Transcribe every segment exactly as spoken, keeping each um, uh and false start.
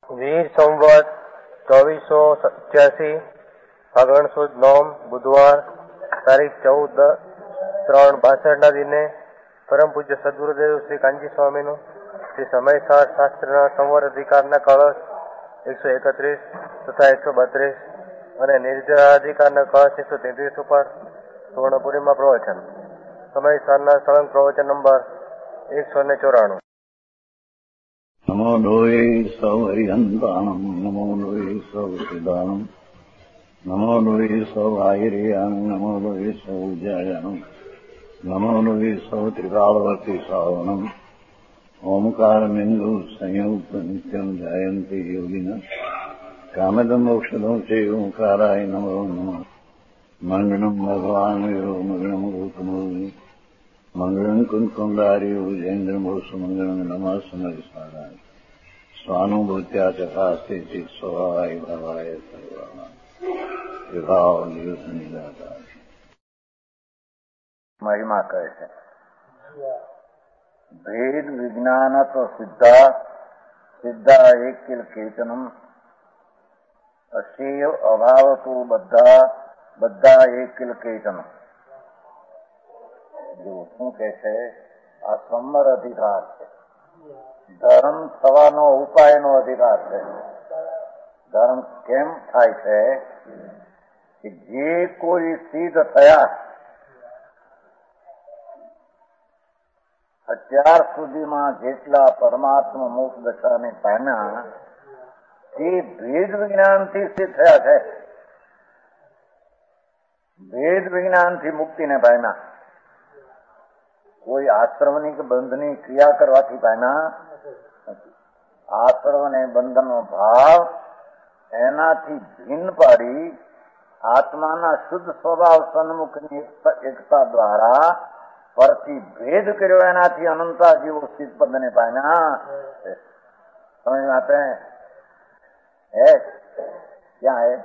વીર સંવત ચોવીસો સત્યાસી ફાગણ સુદ નોમ બુધવાર તારીખ ચૌદ ત્રણ બાસઠના દિને પરમ પૂજ્ય સદગુરુદેવ શ્રી કાંજી સ્વામીનું શ્રી સમયસાર શાસ્ત્રના સંવર અધિકારના કળશ એકસો એકત્રીસ તથા એકસો બત્રીસ અને નિર્જરાધિકારના કળશ એકસો તેત્રીસ ઉપર સુવર્ણપુરીમાં પ્રવચન. સમયસારના સળંગ પ્રવચન નંબર એકસો ને ચોરાણું. નમો લોહે સૌ હરિહંતાણમ નમો લોહે સૌ સિદ્ધાણમ નમો લોહે સૌ આયર્યાણમ નમો લોહે સૌ જયાણમ નમો લોહે સૌ ત્રિકાળવર્તી શ્રાવણમ ઓમકારમિંદુ સંયુક્ત નિત્યમ જાયંતિ યોગિન કામદમ મોક્ષદો છે ઓંકારાય નમો નમઃ. મંગળમ ભગવાન વીરો મંગળમ રૂપમોહિ મંગળમ કુંકુંડાર્યો જૈન્દ્રમોષ મંગળમ નમઃ સમરિસ્મરાય સ્વાનુભૂત્યા ચકાસ્તે ચિત સ્વભાવાય ભવાય સર્વાના વિભાવ નિદાતા મહિમા કહે છે. ભેદ વિજ્ઞાન તો સિદ્ધા સિદ્ધા એક કિલ કેતનમ અશેય અભાવ તો બધા બધા એક કિલ કેતન. જો શું કે છે, આ સંવર અધિકાર છે. ધર્મ થવાનો ઉપાયનો અધિકાર છે. ધર્મ કેમ થાય છે કે જે કોઈ સિદ્ધ થયા અત્યાર સુધીમાં જેટલા પરમાત્મા મોક્ષ દશાને પામ્યા તે ભેદ વિજ્ઞાનથી સિદ્ધ થયા છે. ભેદ વિજ્ઞાનથી મુક્તિને પામ્યા. કોઈ આશ્રમની કે બંધની ક્રિયા કરવાથી પામ્યા નથી. આશ્રમ અને બંધનનો ભાવ એનાથી ભિન્ન પાડી આત્માના શુદ્ધ સ્વભાવ સન્મુખની એકતા દ્વારા પરથી ભેદ કર્યો, એનાથી અનંતા જીવો સ્થિત પદને પામ્યા. સમજ में आते हैं है क्या है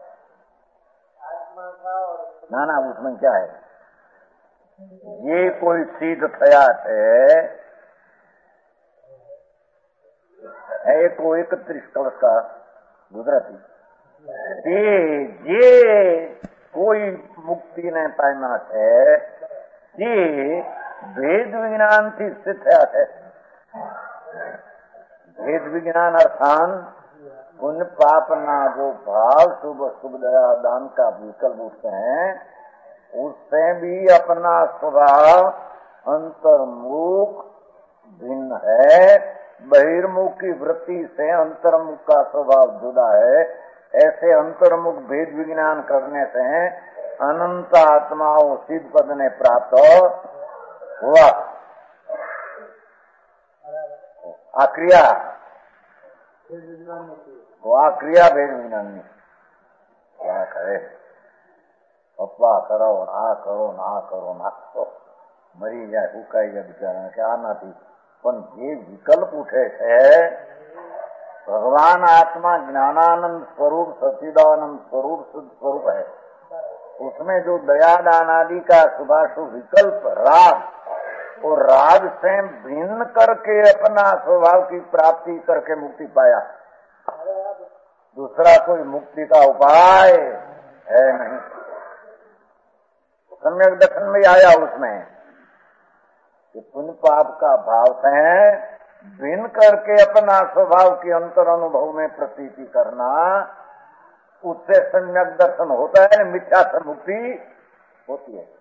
ना ना उसमें क्या है ये कोई सिद्ध થયા છે है तो इकतीस कलश का गुजराती તે જે કોઈ મુક્તિને પામ્યા છે તે ભેદ વિજ્ઞાનથી સિદ્ધ થયા છે. भेद विज्ञान अर्थान पुण्य पाप ना जो भाव शुभ शुभ दया दान का विकल्प उठते हैं, उससे भी अपना स्वभाव अंतर्मुख भिन्न है. बहिर्मुख की वृत्ति से अंतर्मुख का स्वभाव जुदा है. ऐसे अंतर्मुख भेद विज्ञान करने से अनंत आत्माओं सिद्ध पद ने प्राप्त हुआ. આ ક્રિયા આ ક્રિયા ભેદ વિજ્ઞાનની क्या करे અપવા કરો આ કરો ના કરો નાખો મરી જાય ફૂકાઈ જાય બિચારા કે આ નથી. પણ જે વિકલ્પ ઉઠે છે, ભગવાન आत्मा ज्ञानानंद स्वरूप सच्चिदानंद स्वरूप शुद्ध स्वरूप है. उसमें जो दया दान आदि का शुभाशुभ विकल्प राग और राग से भिन्न करके अपना स्वभाव की प्राप्ति करके मुक्ति पाया. दूसरा कोई मुक्ति का उपाय है नहीं. सम्यक दर्शन में आया उसमें कि पुण्य पाप का भाव से भिन्न करके अपना स्वभाव की अंतर अनुभव में प्रतीति करना, उससे सम्यक दर्शन होता है, मिथ्या से मुक्ति होती है.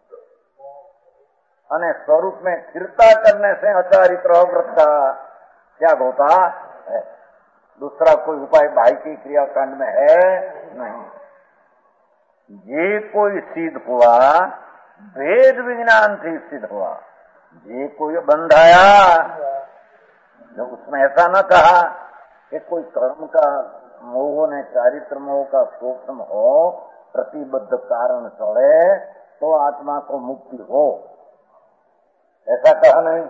અને स्वरूप में स्थिरता करने से अचारित्र व्रत का त्याग होता है. दूसरा कोई उपाय भाई की क्रियाकांड में है नहीं. ये कोई सिद्ध हुआ भेद विज्ञान से सिद्ध हुआ. ये कोई बंधाया, जो उसमें ऐसा न कहा कि कोई कर्म का मोह ने चारित्र मोह का सूक्ष्म हो, प्रतिबद्ध कारण चले तो आत्मा को मुक्ति हो, ऐसा कहा नहीं.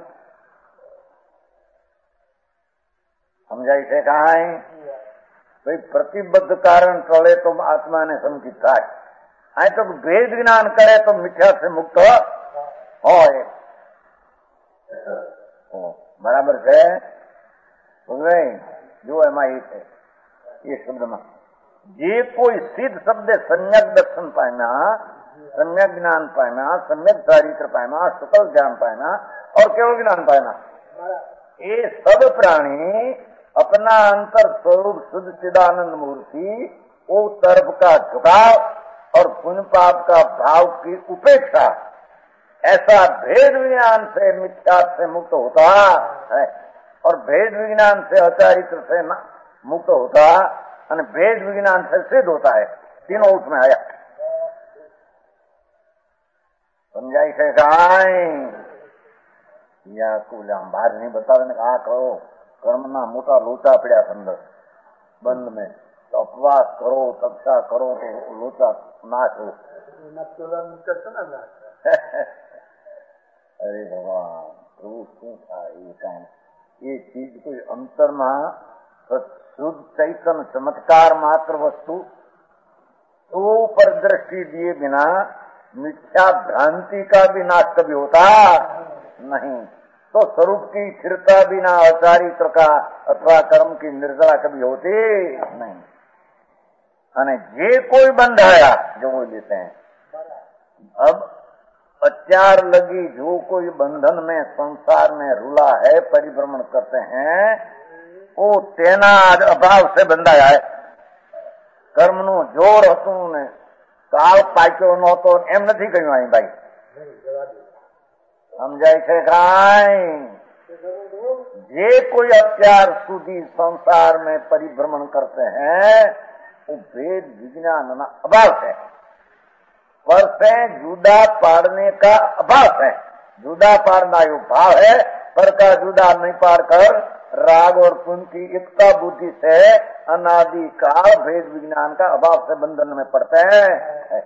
समझाई से कहा है भाई प्रतिबद्ध कारण चले तो आत्मा ने संकित થાય. आए तो भेद ज्ञान करे तो मिथ्या से मुक्त हो. बराबर છે. जो એમાં એક है ये શબ્દમાં જે કોઈ સિદ્ધ શબ્દ सम्यक दर्शन पाना, सम्यक ज्ञान पाना, सम्यक चारित्र पाना, सकल ज्ञान पाना और केवल ज्ञान पाना, ये सब प्राणी अपना अंतर स्वरूप शुद्ध चिदानंद मूर्ति वो तरफ का झुकाव और पुण्य पाप का भाव की उपेक्षा, ऐसा भेद विज्ञान से मिथ्या से मुक्त होता है और भेद विज्ञान से अचारित्र से मुक्त होता और भेद विज्ञान से सिद्ध होता है। तीनों उसमें आया। समझाई से गाय या कुल हम बाहर नहीं बता आ करो कर्म ना मोटा लोचा पड़ा अंदर बंद में, तो अपवास करो, तपसा करो तो लोचा नाश हो। अरे भगवान प्रभु शू था ये कहीं ये चीज कोई अंतर में शुद्ध चैतन्य चमत्कार मात्र वस्तु तो पर दृष्टि दिए बिना मिथ्या भ्रांति का भी नाश कभी होता नहीं, तो स्वरूप की स्थिरता बिना अचारित्र का अथवा कर्म की निर्जरा कभी होती नहीं। अने जे कोई बंधाया जो वो लेते हैं, अब अत्यार लगी जो कोई बंधन में संसार में रुला है, परिभ्रमण करते हैं, वो तेना अभाव से बंधाया है। कर्म नु जोर हतु ने काल पाक्यो नहोतो एम નથી કહ્યું અહીં ભાઈ, સમજાય છે કાઈ? જે કોઈ અત્યાર સુધી संसार में परिभ्रमण करते हैं वो भेद विज्ञान ना अभाव है, पर से जुदा पाड़ने का अभाव है। जुदा पाड़ना यो भाव है, पर का जुदा नहीं पाड़ कर राग और पुण्य की एकता बुद्धि से अनादि काल भेद विज्ञान का अभाव से बंधन में पड़ते हैं।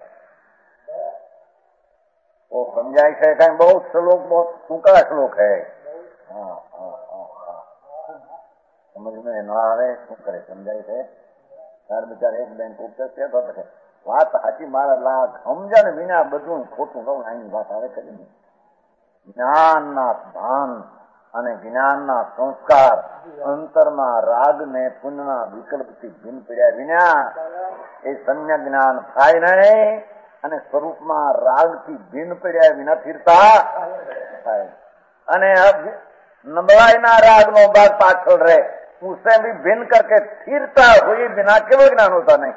वो समझाई है कहीं बहुत श्लोक, बहुत सूखा श्लोक है। हाँ हाँ हाँ हाँ समझ में न आवे शू करे समझाई है। तार बिचार एक बैंक उपचार વાત સાચી મારા લાખ સમજણ વિના બધું ખોટું કહું આની વાત આવે કરી ને જ્ઞાનના ભાન અને જ્ઞાનના સંસ્કાર અંતરમાં રાગ ને પુણ્યના વિકલ્પથી ભિન્ન પડ્યા વિના એ સમ્યક જ્ઞાન થાય નહીં અને સ્વરૂપમાં રાગથી ભિન્ન પડ્યા વિના ફીરતા થાય અને નબળાઈના રાગનો ભાગ પાછળ રહે उसे भी भिन्न करके स्थिरता हुई बिना केवल ज्ञान होता नहीं।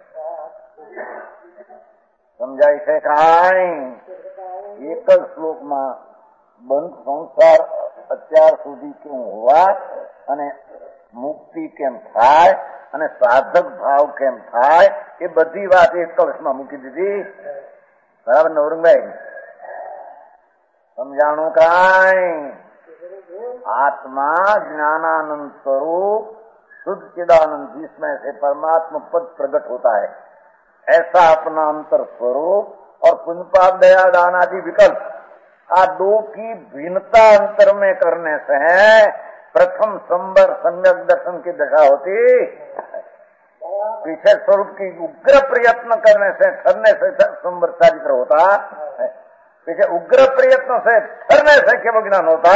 समझाई છે કાઈ? એક જ શ્લોકમાં બંધ સંસાર અત્યાર સુધી કેમ હોવા અને મુક્તિ કેમ થાય અને સાધક ભાવ કેમ થાય એ બધી વાત એક કલશમાં મૂકી દીધી। બરાબર નવરંગભાઈ સમજાણું કાઈ? आत्मा ज्ञानानंद स्वरूप शुद्ध चिदानंद जिसमें से परमात्मा पद प्रकट होता है, ऐसा अपना अंतर स्वरूप और पुण्य पाप दया दान आदि विकल्प आ दो की भिन्नता अंतर में करने से प्रथम संबर सम्यक दर्शन की दशा होती। पीछे स्वरूप की उग्र प्रयत्न करने से ठरने से संबर चारित्र होता, पीछे उग्र प्रयत्न से ठरने से केवल ज्ञान होता।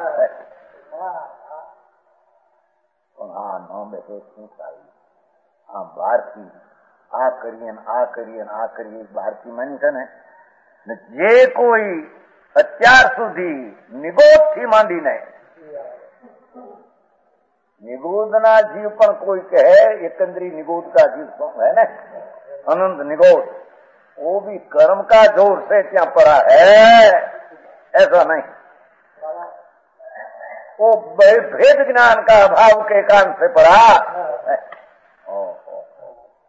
हाँ नौ बैठे શું થાય? આ બહારથી આ કરીએ આ કરીએ આ કરીએ બહારથી માની છે ને જે કોઈ અત્યાર સુધી નિગોદથી માંડીને નિગોદના જીવ પણ કોઈ કહે एकंदरी निगोद का जीव है ना अनंत निगोद, वो भी कर्म का जोर से क्या पड़ा है, ऐसा नहीं। वो भेद ज्ञान का अभाव के कारण से पड़ा। ओ, ओ, ओ।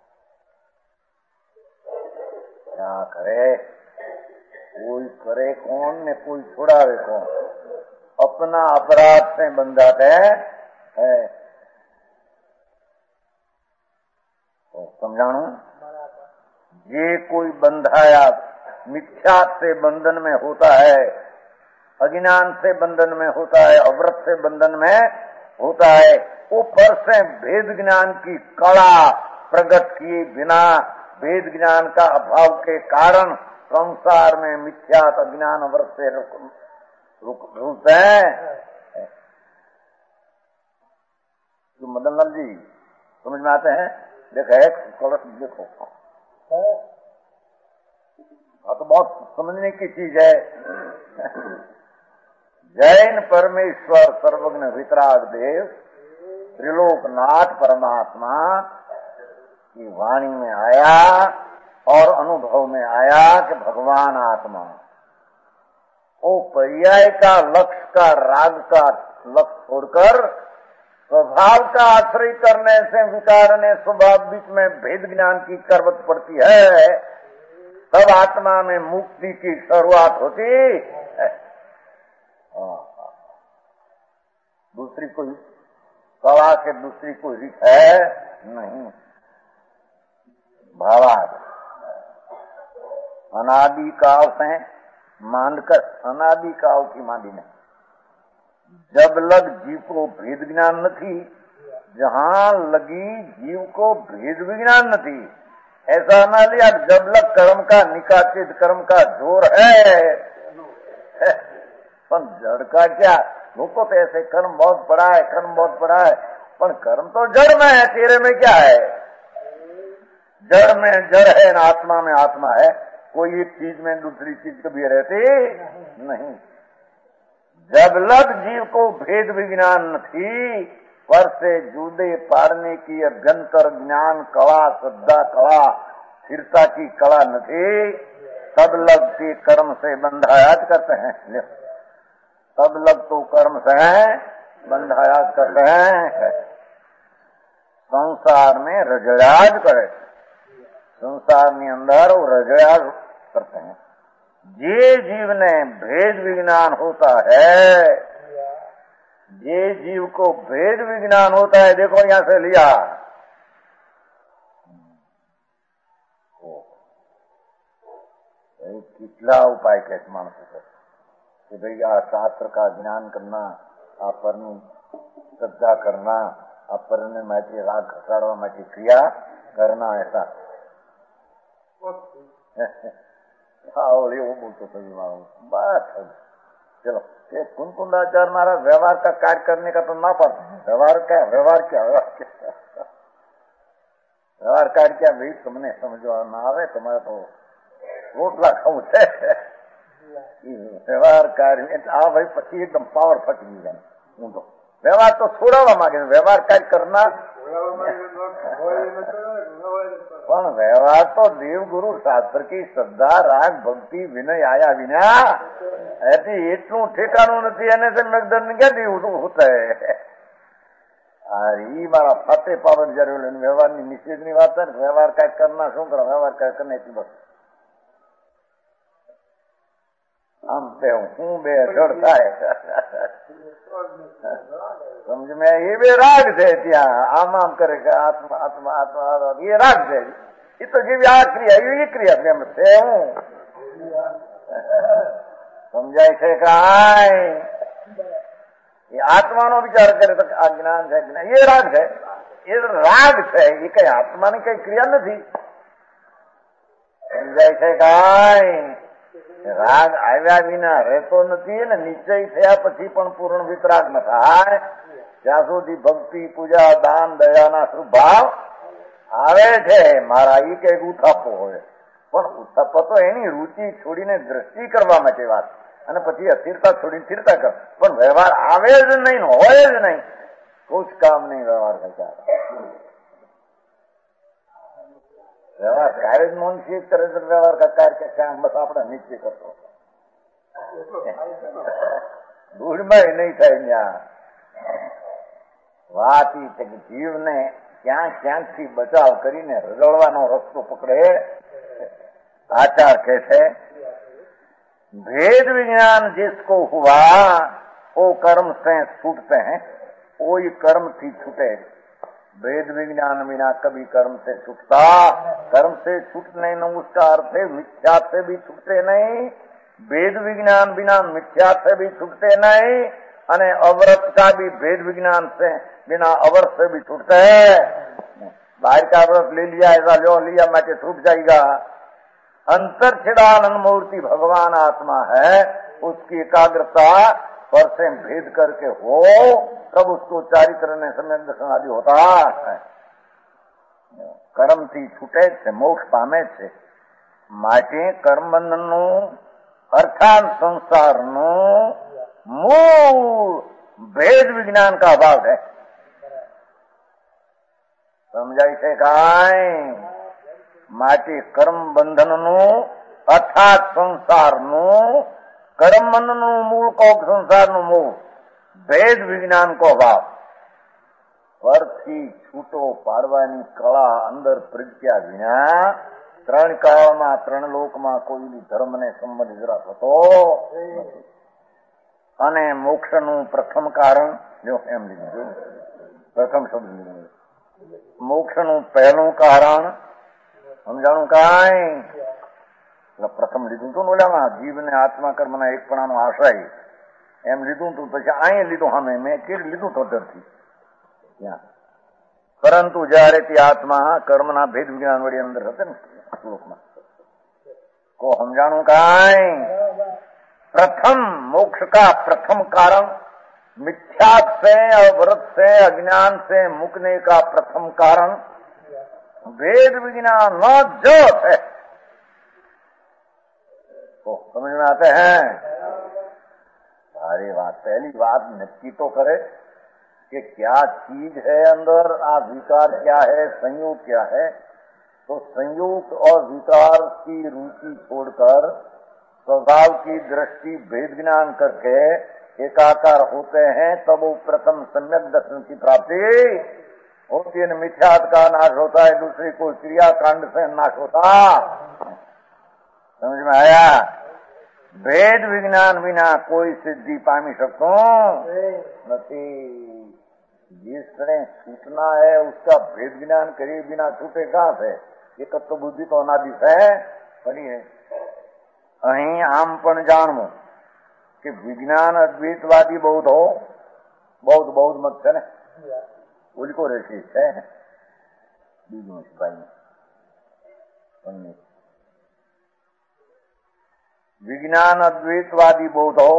क्या करे? कोई करे कौन ने कोई छुड़ावे कौन? अपना अपराध से बंधाते है। तो समझाणु ये कोई बंधाया मिथ्या से बंधन में होता है, अज्ञान से बंधन में होता है, अव्रत से बंधन में होता है। ऊपर से भेद ज्ञान की कला प्रकट किए बिना भेद ज्ञान का अभाव के कारण संसार में मिथ्या अज्ञान अव्रत से रुक रुक है। मदन लाल जी समझ में आते हैं? देखो एक कलश देखो, हाँ तो बहुत समझने की चीज है। जैन परमेश्वर सर्वज्ञ वितराग देव त्रिलोकनाथ परमात्मा की वाणी में आया और अनुभव में आया कि भगवान आत्मा, वो पर्याय का लक्ष्य का राग का लक्ष्य छोड़कर स्वभाव का आश्रय करने से विकारने स्वभाव बीच में भेद ज्ञान की करवट पड़ती है, तब आत्मा में मुक्ति की शुरुआत होती है। दूसरी कोई कला के दूसरी कोई रीत है नहीं। भावार्थ अनादि काल से मांडकर अनादि काल की मांडी नहीं, जब लग जीव को भेद ज्ञान नहीं, जहां लगी जीव को भेद विज्ञान नहीं, ऐसा ना लिया जब लग कर्म का निकाचित कर्म का जोर है। पर जड़ का क्या, लोग तो ऐसे कर्म बहुत बड़ा है, कर्म बहुत बड़ा है, पर कर्म तो जड़ में है, तेरे में क्या है? जड़ में जड़ है ना, आत्मा में आत्मा है। कोई एक चीज में दूसरी चीज कभी रहती नहीं। जब लग जीव को भेद विज्ञान थी, पर से जुदे पाड़ने की अभ्यंतर ज्ञान कला श्रद्धा कला स्थिरता की कला न थी, तब लग के कर्म से बंधायात करते हैं। तब लग तो कर्म से बंधायात करते हैं। संसार में रजयाज करे, संसार में अंदर वो रजयाज करते हैं। जे जीव ने भेद विज्ञान होता है, जे जीव को भेद विज्ञान होता है, देखो यहां से लिया, कितना उपाय कैसे मानस कि भाई आ शास्त्र का ज्ञान करना, आपरनी श्रद्धा करना, अपरने मैठी राग घटाड़वा मैठी क्रिया करना, ऐसा हाँ वो बोलते सभी मालूम बात। चलो ये कुन कुंदाचार महाराज व्यवहार का कार्य करने का तो ना पड़ता है। व्यवहार क्या व्यवहार क्या व्यवहार क्या व्यवहार कार्य क्या भाई, तुमने समझो ना आवे तुम्हारे तो रोटला खाऊ है। व्यवहार कार्य आ भाई पची एकदम पावर फटी जाए। हूँ तो व्यवहार तो छोड़वा मांगे, व्यवहार कार्य करना पण व्यवहार तो देव गुरु शास्त्र की श्रद्धा राग भक्ति विनय आया विना ऐसी एटलू ठेकाणु नहीं एने से मेघदंड क्या दी होता है। अरे मारा फाते पावन जरूर व्यवहार की निषेध नहीं बात है। व्यवहार क्या करना शू करो, व्यवहार क्या करना इतनी बस आम पे हूँ बे चढ़ता है समझ में ये बे राग थे त्या आम आम करेगा आत्मा आत्मा आत्मा ये राग थे। ये तो जीव आ क्रिया ये क्रिया प्रेम से हूँ समझाय છે કાય ये आत्मा नो विचार करे तो अज्ञान है, ये राग है, ये राग है, ये कई आत्मा ने कई क्रिया नहीं। समझाय છે કાય राग આવ્યા વિના રહેતો નથી ને નિશ્ચય થયા પછી પણ પૂર્ણ વિતરાગ ન થાય ત્યાં સુધી ભક્તિ પૂજા દાન દયાના સ્વભાવ આવે છે। મારા ઈ કઈક ઉથાપો હોય, પણ ઉથાપો તો એની રુચિ છોડીને દ્રષ્ટિ કરવા માટે વાત, અને પછી અસ્થિરતા છોડીને સ્થિરતા કર, પણ વ્યવહાર આવે જ નહીં, હોય જ નહીં, कुछ काम नहीं व्यवहार का। व्यवहार कार्य मनुष्य तरह से व्यवहार का कार्य का काम बस अपना निश्चय करते दूर में ही नहीं था। વાત ઈ છે કે જીવને ક્યાંક ક્યાંકથી બચાવ કરીને રગડવાનો રસ્તો પકડે। આચાર કહે છે भेद विज्ञान जिसको हुआ वो कर्म से छूटते हैं, कोई कर्म थी छूटे। भेद विज्ञान बिना कभी कर्म से छूटता, कर्म से छूटने न उसका अर्थ है मिथ्या से भी छूटते नहीं, भेद विज्ञान बिना मिथ्या से भी छूटते नहीं, अने अव्रत का भी भेद विज्ञान से बिना अव्रत से भी छूटते है। बाहर का व्रत ले लिया, ऐसा लो लिया मैं छूट जाएगा। अंतर छिदानंद मूर्ति भगवान आत्मा है, उसकी एकाग्रता पर से भेद करके हो तब उसको चारित्र ने सम्यक दर्शन आदि होता है। कर्म થી છૂટે છે, મોક્ષ પામે છે, માટે કર્મ બંધનનું અર્થાત સંસારનું મૂળ ભેદ વિજ્ઞાન का અભાવ है। સમજાય છે કાંઈ? માટે કર્મ બંધનનું અર્થાત સંસારનું કર્મ બંધનનું મૂળ કહો સંસારનું મૂળ ભેદ વિજ્ઞાન કો અભાવ। પરથી છૂટો પાડવાની કળા અંદર પ્રજ્ઞા વિના ત્રણ કાળમાં ત્રણ લોકમાં કોઈ ધર્મને સંબંધ જરા થતો નથી। અને મોક્ષનું પ્રથમ કારણ જો એમ લીધું, પ્રથમ શબ્દ લીધું, મોક્ષનું પહેલું કારણ સમજાણું કાંઈ? પ્રથમ લીધું તું બોલ્યા જીવને આત્મા કર્મના એકપણાનો આશ્રય એમ લીધું તું, પછી અહીં લીધું સામે મેં કેવી લીધું તો ડરથી ત્યાં, પરંતુ જયારે તે આત્મા કર્મના ભેદ વિજ્ઞાન વળી અંદર હશે ને શ્લોકમાં को समझाणु काई? प्रथम मोक्ष का प्रथम कारण मिथ्यात से अवृत से अज्ञान से मुकने का प्रथम कारण वेद विज्ञान न जोत है। तो समझ में आते हैं? सारी बात पहली बात नक्की तो करे कि क्या चीज है अंदर, आ विकार क्या है, संयोग क्या है। तो संयोग और विकार की रुचि छोड़कर स्वभाव की दृष्टि भेद ज्ञान करके एकाकार होते हैं, तब वो प्रथम सम्यक दर्शन की प्राप्ति होती है। मिथ्यात का नाश होता है, दूसरी कोई क्रिया कांड से नाश होता। समझ में आया? भेद विज्ञान बिना कोई सिद्धि पामी सकतो नहीं। जिसने छूटना है उसका भेद ज्ञान करे बिना छूटे कहां से? एक तो बुद्धि तो अनादि है पड़ी है। अहीं आम पण जाणवू कि विज्ञान अद्वैतवादी बौद्ध हो, बौद्ध बौद्ध मत है ने उनको रेसी है बीजों सिपाही विज्ञान अद्वैतवादी बौद्ध हो।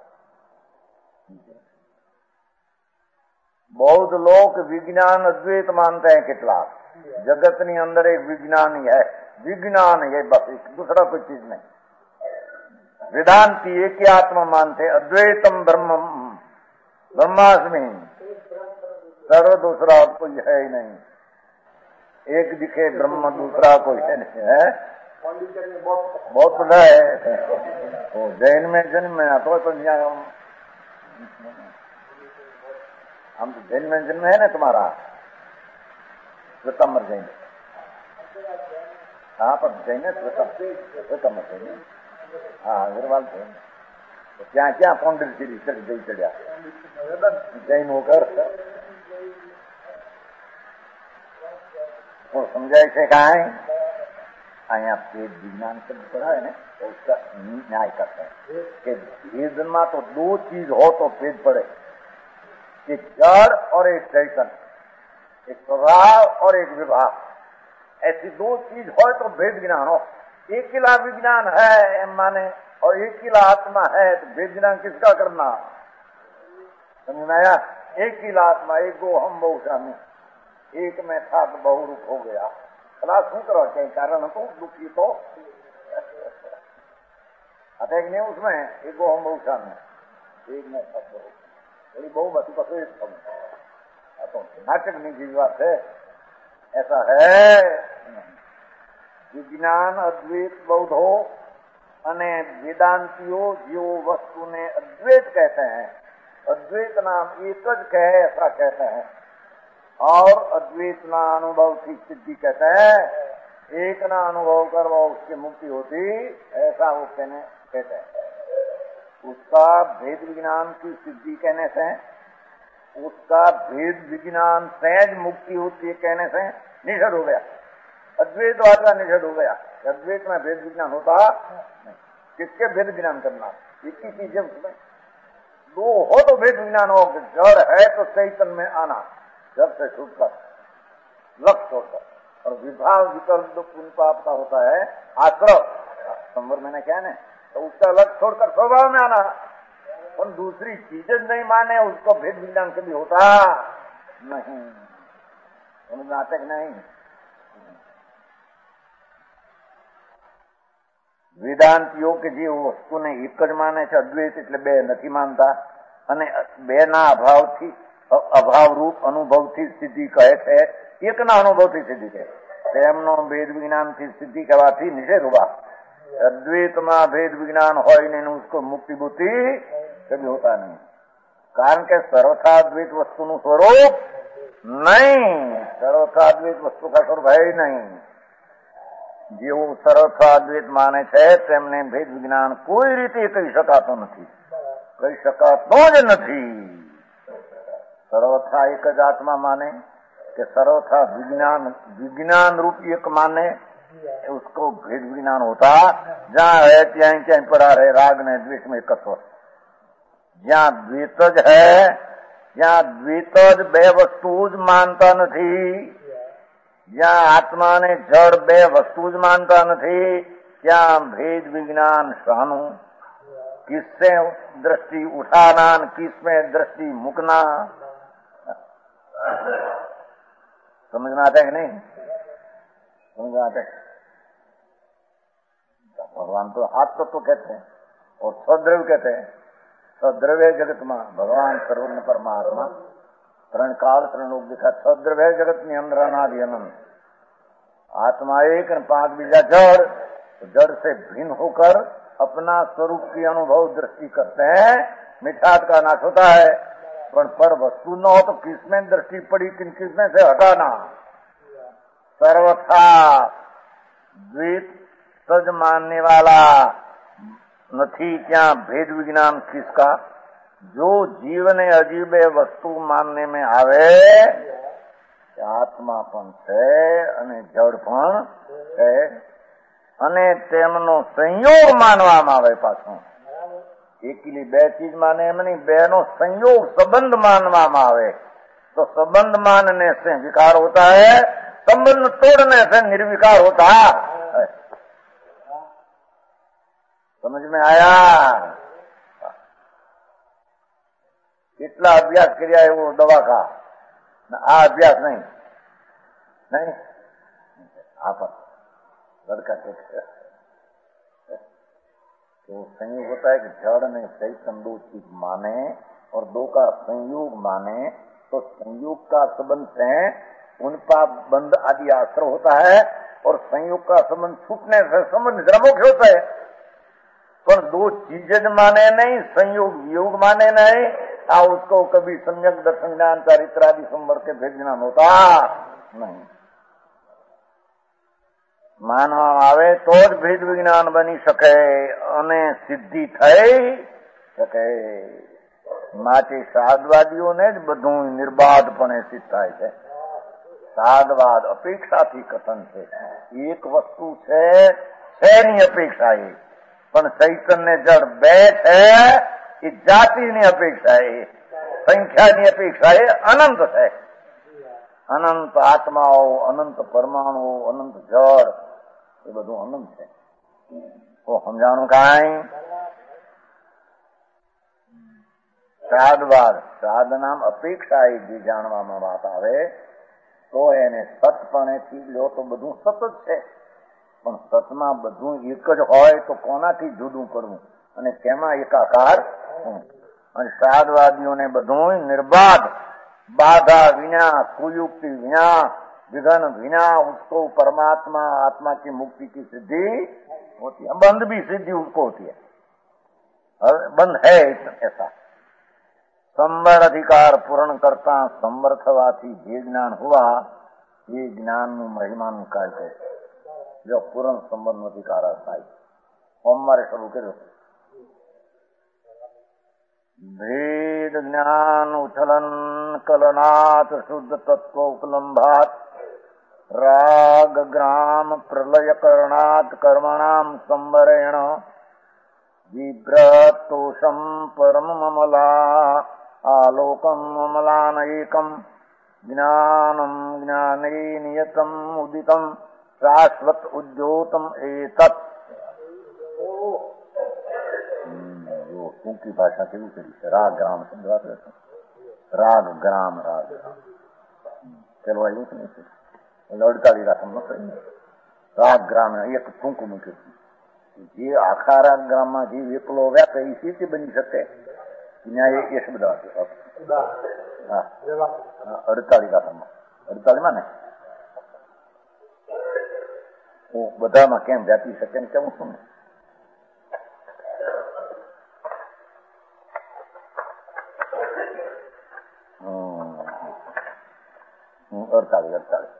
बौद्ध लोग विज्ञान अद्वैत मानते हैं कितला जगत नी अंदर एक विज्ञान ही है, विज्ञान है बस, एक दूसरा कोई चीज नहीं। वेदांती एक ही आत्मा मानते, अद्वैतम ब्रह्म ब्रह्मास्मि, सर्व दूसरा कोई है ही नहीं। एक दिखे ब्रह्म दूसरा कोई है नहीं है। बहुत बड़ा है वो जैन में जन्म में तो तो हम तो जैन में जन्म है ना तुम्हारा श्वेतम्बर जैन। हाँ पर जैन है श्वेतम्बर जैन। हाँ अग्रवाल जैन तो क्या क्या पौंडर सीरी चढ़ गई चढ़िया जैन होकर तो समझाए से कहा है अँ भेद विज्ञान शब्द पढ़ा है ना तो उसका न्याय करते हैं कि भेद में तो दो चीज हो तो भेद पड़े, एक जड़ और एक चैतन्य, एक स्वभाव और एक विभाग, ऐसी दो चीज हो तो भेद ज्ञान हो। एक किला विज्ञान है माने और एक किला आत्मा है तो भेद ज्ञान किसका करना? समझ में आया? एक किला आत्मा, एक गो हम बहु स्वामी, एक में था तो बहुरूप हो गया। भला शू करो कहीं कारण तो दुखी तो अटैक नहीं उसमें एक गो हम बहु स्वामी, एक में था बहु बड़ी बहु बती पकड़े तो नाटक नहीं की बात है, ऐसा है। विज्ञान अद्वैत बौद्ध हो अने वेदांतियों जो वस्तु ने अद्वैत कहते हैं, अद्वैत नाम एक ज कहे ऐसा कहते हैं, और अद्वैत ना अनुभव की सिद्धि कहते हैं। एक ना अनुभव कर वो उसकी मुक्ति होती ऐसा वो कहने कहते हैं। उसका भेद विज्ञान की सिद्धि कहने से, उसका भेद विज्ञान सहज मुक्ति होती है कहने से निषेध हो गया। अद्वैतवाद का निषेध हो गया। अद्वैत में भेद विज्ञान होता नहीं। किसके भेद विज्ञान करना? एक ही चीज है उसमें दो हो तो भेद विज्ञान हो। जड़ है तो चैतन्य में आना, जब से छूटकर लक्ष्य छोड़कर, और विभाग विकल्प जो पुण्य पाप का होता है आश्रय संवर मैंने क्या है ना, तो उसका लक्ष्य छोड़कर स्वभाव में आना। और दूसरी चीजें नहीं माने उसको भेद विज्ञान कभी होता नहीं। समझ आते कि नहीं? વેદાંતિઓ કે જે વસ્તુને એક જ માને છે અદ્વૈત એટલે બે નથી માનતા અને બે ના અભાવથી અભાવરૂપ અનુભવથી સિદ્ધિ કહે છે, એકના અનુભવથી સિદ્ધિ કહે તેમનો ભેદ વિજ્ઞાનથી સિદ્ધિ કહેવાથી નિષેધ ઉભા। અદ્વૈતમાં ભેદ વિજ્ઞાન હોય ને उसको મુક્તિ બુદ્ધિ કભી હોતા નહીં, કારણ કે સર્વથા અદ્વૈત વસ્તુનું સ્વરૂપ નહીં, સર્વથા અદ્વૈત વસ્તુ કા સ્વરૂપ है ही नहीं। જેવું સર્વથા અદ્વૈત માને છે તેમને ભેદ વિજ્ઞાન કોઈ રીતે કહી શકાતો નથી, કહી શકાતો જ નથી। સર્વથા એક જ આત્મા માને કે સર્વથા વિજ્ઞાન विज्ञान रूप एक माने उसको भेद विज्ञान होता। जहाँ है ત્યાં ક્યાંય પડા रहे राग ने द्वेष में एकत्व। જ્યાં દ્વૈત જ है, જ્યાં દ્વૈત જ બે વસ્તુ જ માનતા નથી, જ્યાં આત્મા ને જળ બે વસ્તુ જ માનતા નથી, ત્યાં भेद विज्ञान શાનું? किससे दृष्टि उठाना, किसमें दृष्टि मुकना? समझ में आता है कि नहीं? समझ में आता है? भगवान तो हाथ तत्व तो कहते हैं और सद्रव्य कहते हैं। सद्रव्य जगत में भगवान सर्वज्ञ परमात्मा त्रण काल त्रण लोग दिखा। सद्रव्य जगत में अंदर अनादि अनंत आत्मा एक न पांच बीजा जड़, जड़ से भिन्न होकर अपना स्वरूप की अनुभव दृष्टि करते हैं। मिठास का नाश होता है, पर पर वस्तु न हो तो किसमें दृष्टि पड़ी, किन किसमें से हटाना? सर्वथा द्वैत सज मानने वाला નથી ત્યાં भेद विज्ञान किसका? जो जीव ने अजीबे वस्तु मानने में आवे आत्मा पण છે અને જડ પણ છે અને તેમનો સંયોગ માનવામાં આવે। પાછો એકલી બે ચીજ માને એમ નહીં, બે નો संयोग संबंध मानવામાં આવે तो संबंध मानने से विकार होता है, संबंध तोड़ने से निर्विकार होता है। समझ में आया? કેટલા અભ્યાસ કર્યા એવો દવા ખા, આ અભ્યાસ નહીં नहीं आप लड़का तो संयोग होता है कि जड़ ने चैतन दो चीज माने और दो का संयोग माने तो संयोग का संबंध से उनका बंध आदि आश्रय होता है और संयोग का संबंध छूटने से संबंध निद्रामुख होता है। पर दो चीजें माने नहीं, संयोग वियोग माने नहीं, आ उसको कभी सम्यक दर्शन ज्ञान चारित्र आदि संवर के भेद ज्ञान होता नहीं। માનવામાં આવે તો જ ભેદ વિજ્ઞાન બની શકે અને સિદ્ધિ થઈ શકે। માટે સાદવાદીઓને જ બધું નિર્બાધપણે સિદ્ધ થાય છે। સાદવાદ અપેક્ષાથી કથન છે। એક વસ્તુ છે છેની અપેક્ષા એ, પણ ચૈતન્ય જળ બે છે એ જાતિની અપેક્ષા એ, સંખ્યાની અપેક્ષા એ અનંત છે। અનંત આત્માઓ, અનંત પરમાણુઓ, અનંત જળ એ બધું અનંત છે। તો સમજાણું કાંઈ? સાદવાદ સાદ નામ અપેક્ષા એ જે જાણવામાં વાત આવે તો એને સતપણેથી લો તો બધું સત જ છે, પણ સતમાં બધું એક જ હોય તો કોનાથી જુદું પડવું અને તેમાં એકાકાર અને સાદવાદીઓને બધું નિર્બાધ बाधा विना, कुयुक्ति विना, विघन विना उसको परमात्मा आत्मा की मुक्ति की सिद्धि होती है। बंध भी सिद्धि उसको होती है, बंध है ऐसा। संवर अधिकार पूर्ण करता समर्थवाથી જે જ્ઞાન हुआ ये ज्ञान નું મહિમાનું કાર્ય છે। જો પૂર્ણ સંબંધ અધિકાર થાય સોમવારે શરૂ કર્યો। भेद ज्ञान उछलन कलनाथ शुद्ध तत्व उपलम्भात राग ग्राम प्रलय करणात कर्मणाम संवरेण विभ्रतोषम परम ममला आलोकम ममलान एकम ज्ञानम ज्ञाने नियतम उदितम शाश्वत उद्योतम एतत्। टूंकी भाषा केवी करी છે રાગ ગ્રામ સમજાતો રાગ ગ્રામ રાગ ચલો આવ્યું છે ને એટલે અડતાલીસ રાગ સમજો રાગ ગ્રામ એક ટૂંકું મૂક્યું જે આખા રાગ ગ્રામમાં જે એકલો વ્યાપે એ સ્થિતિ બની શકે ત્યાં એ શબ્દ હા અડતાલીસ રાગમાં અડતાલીસમાં ને હું બધામાં કેમ વ્યાપી શકે ને કેવું છું ને અડતાલીસ અડતાલીસ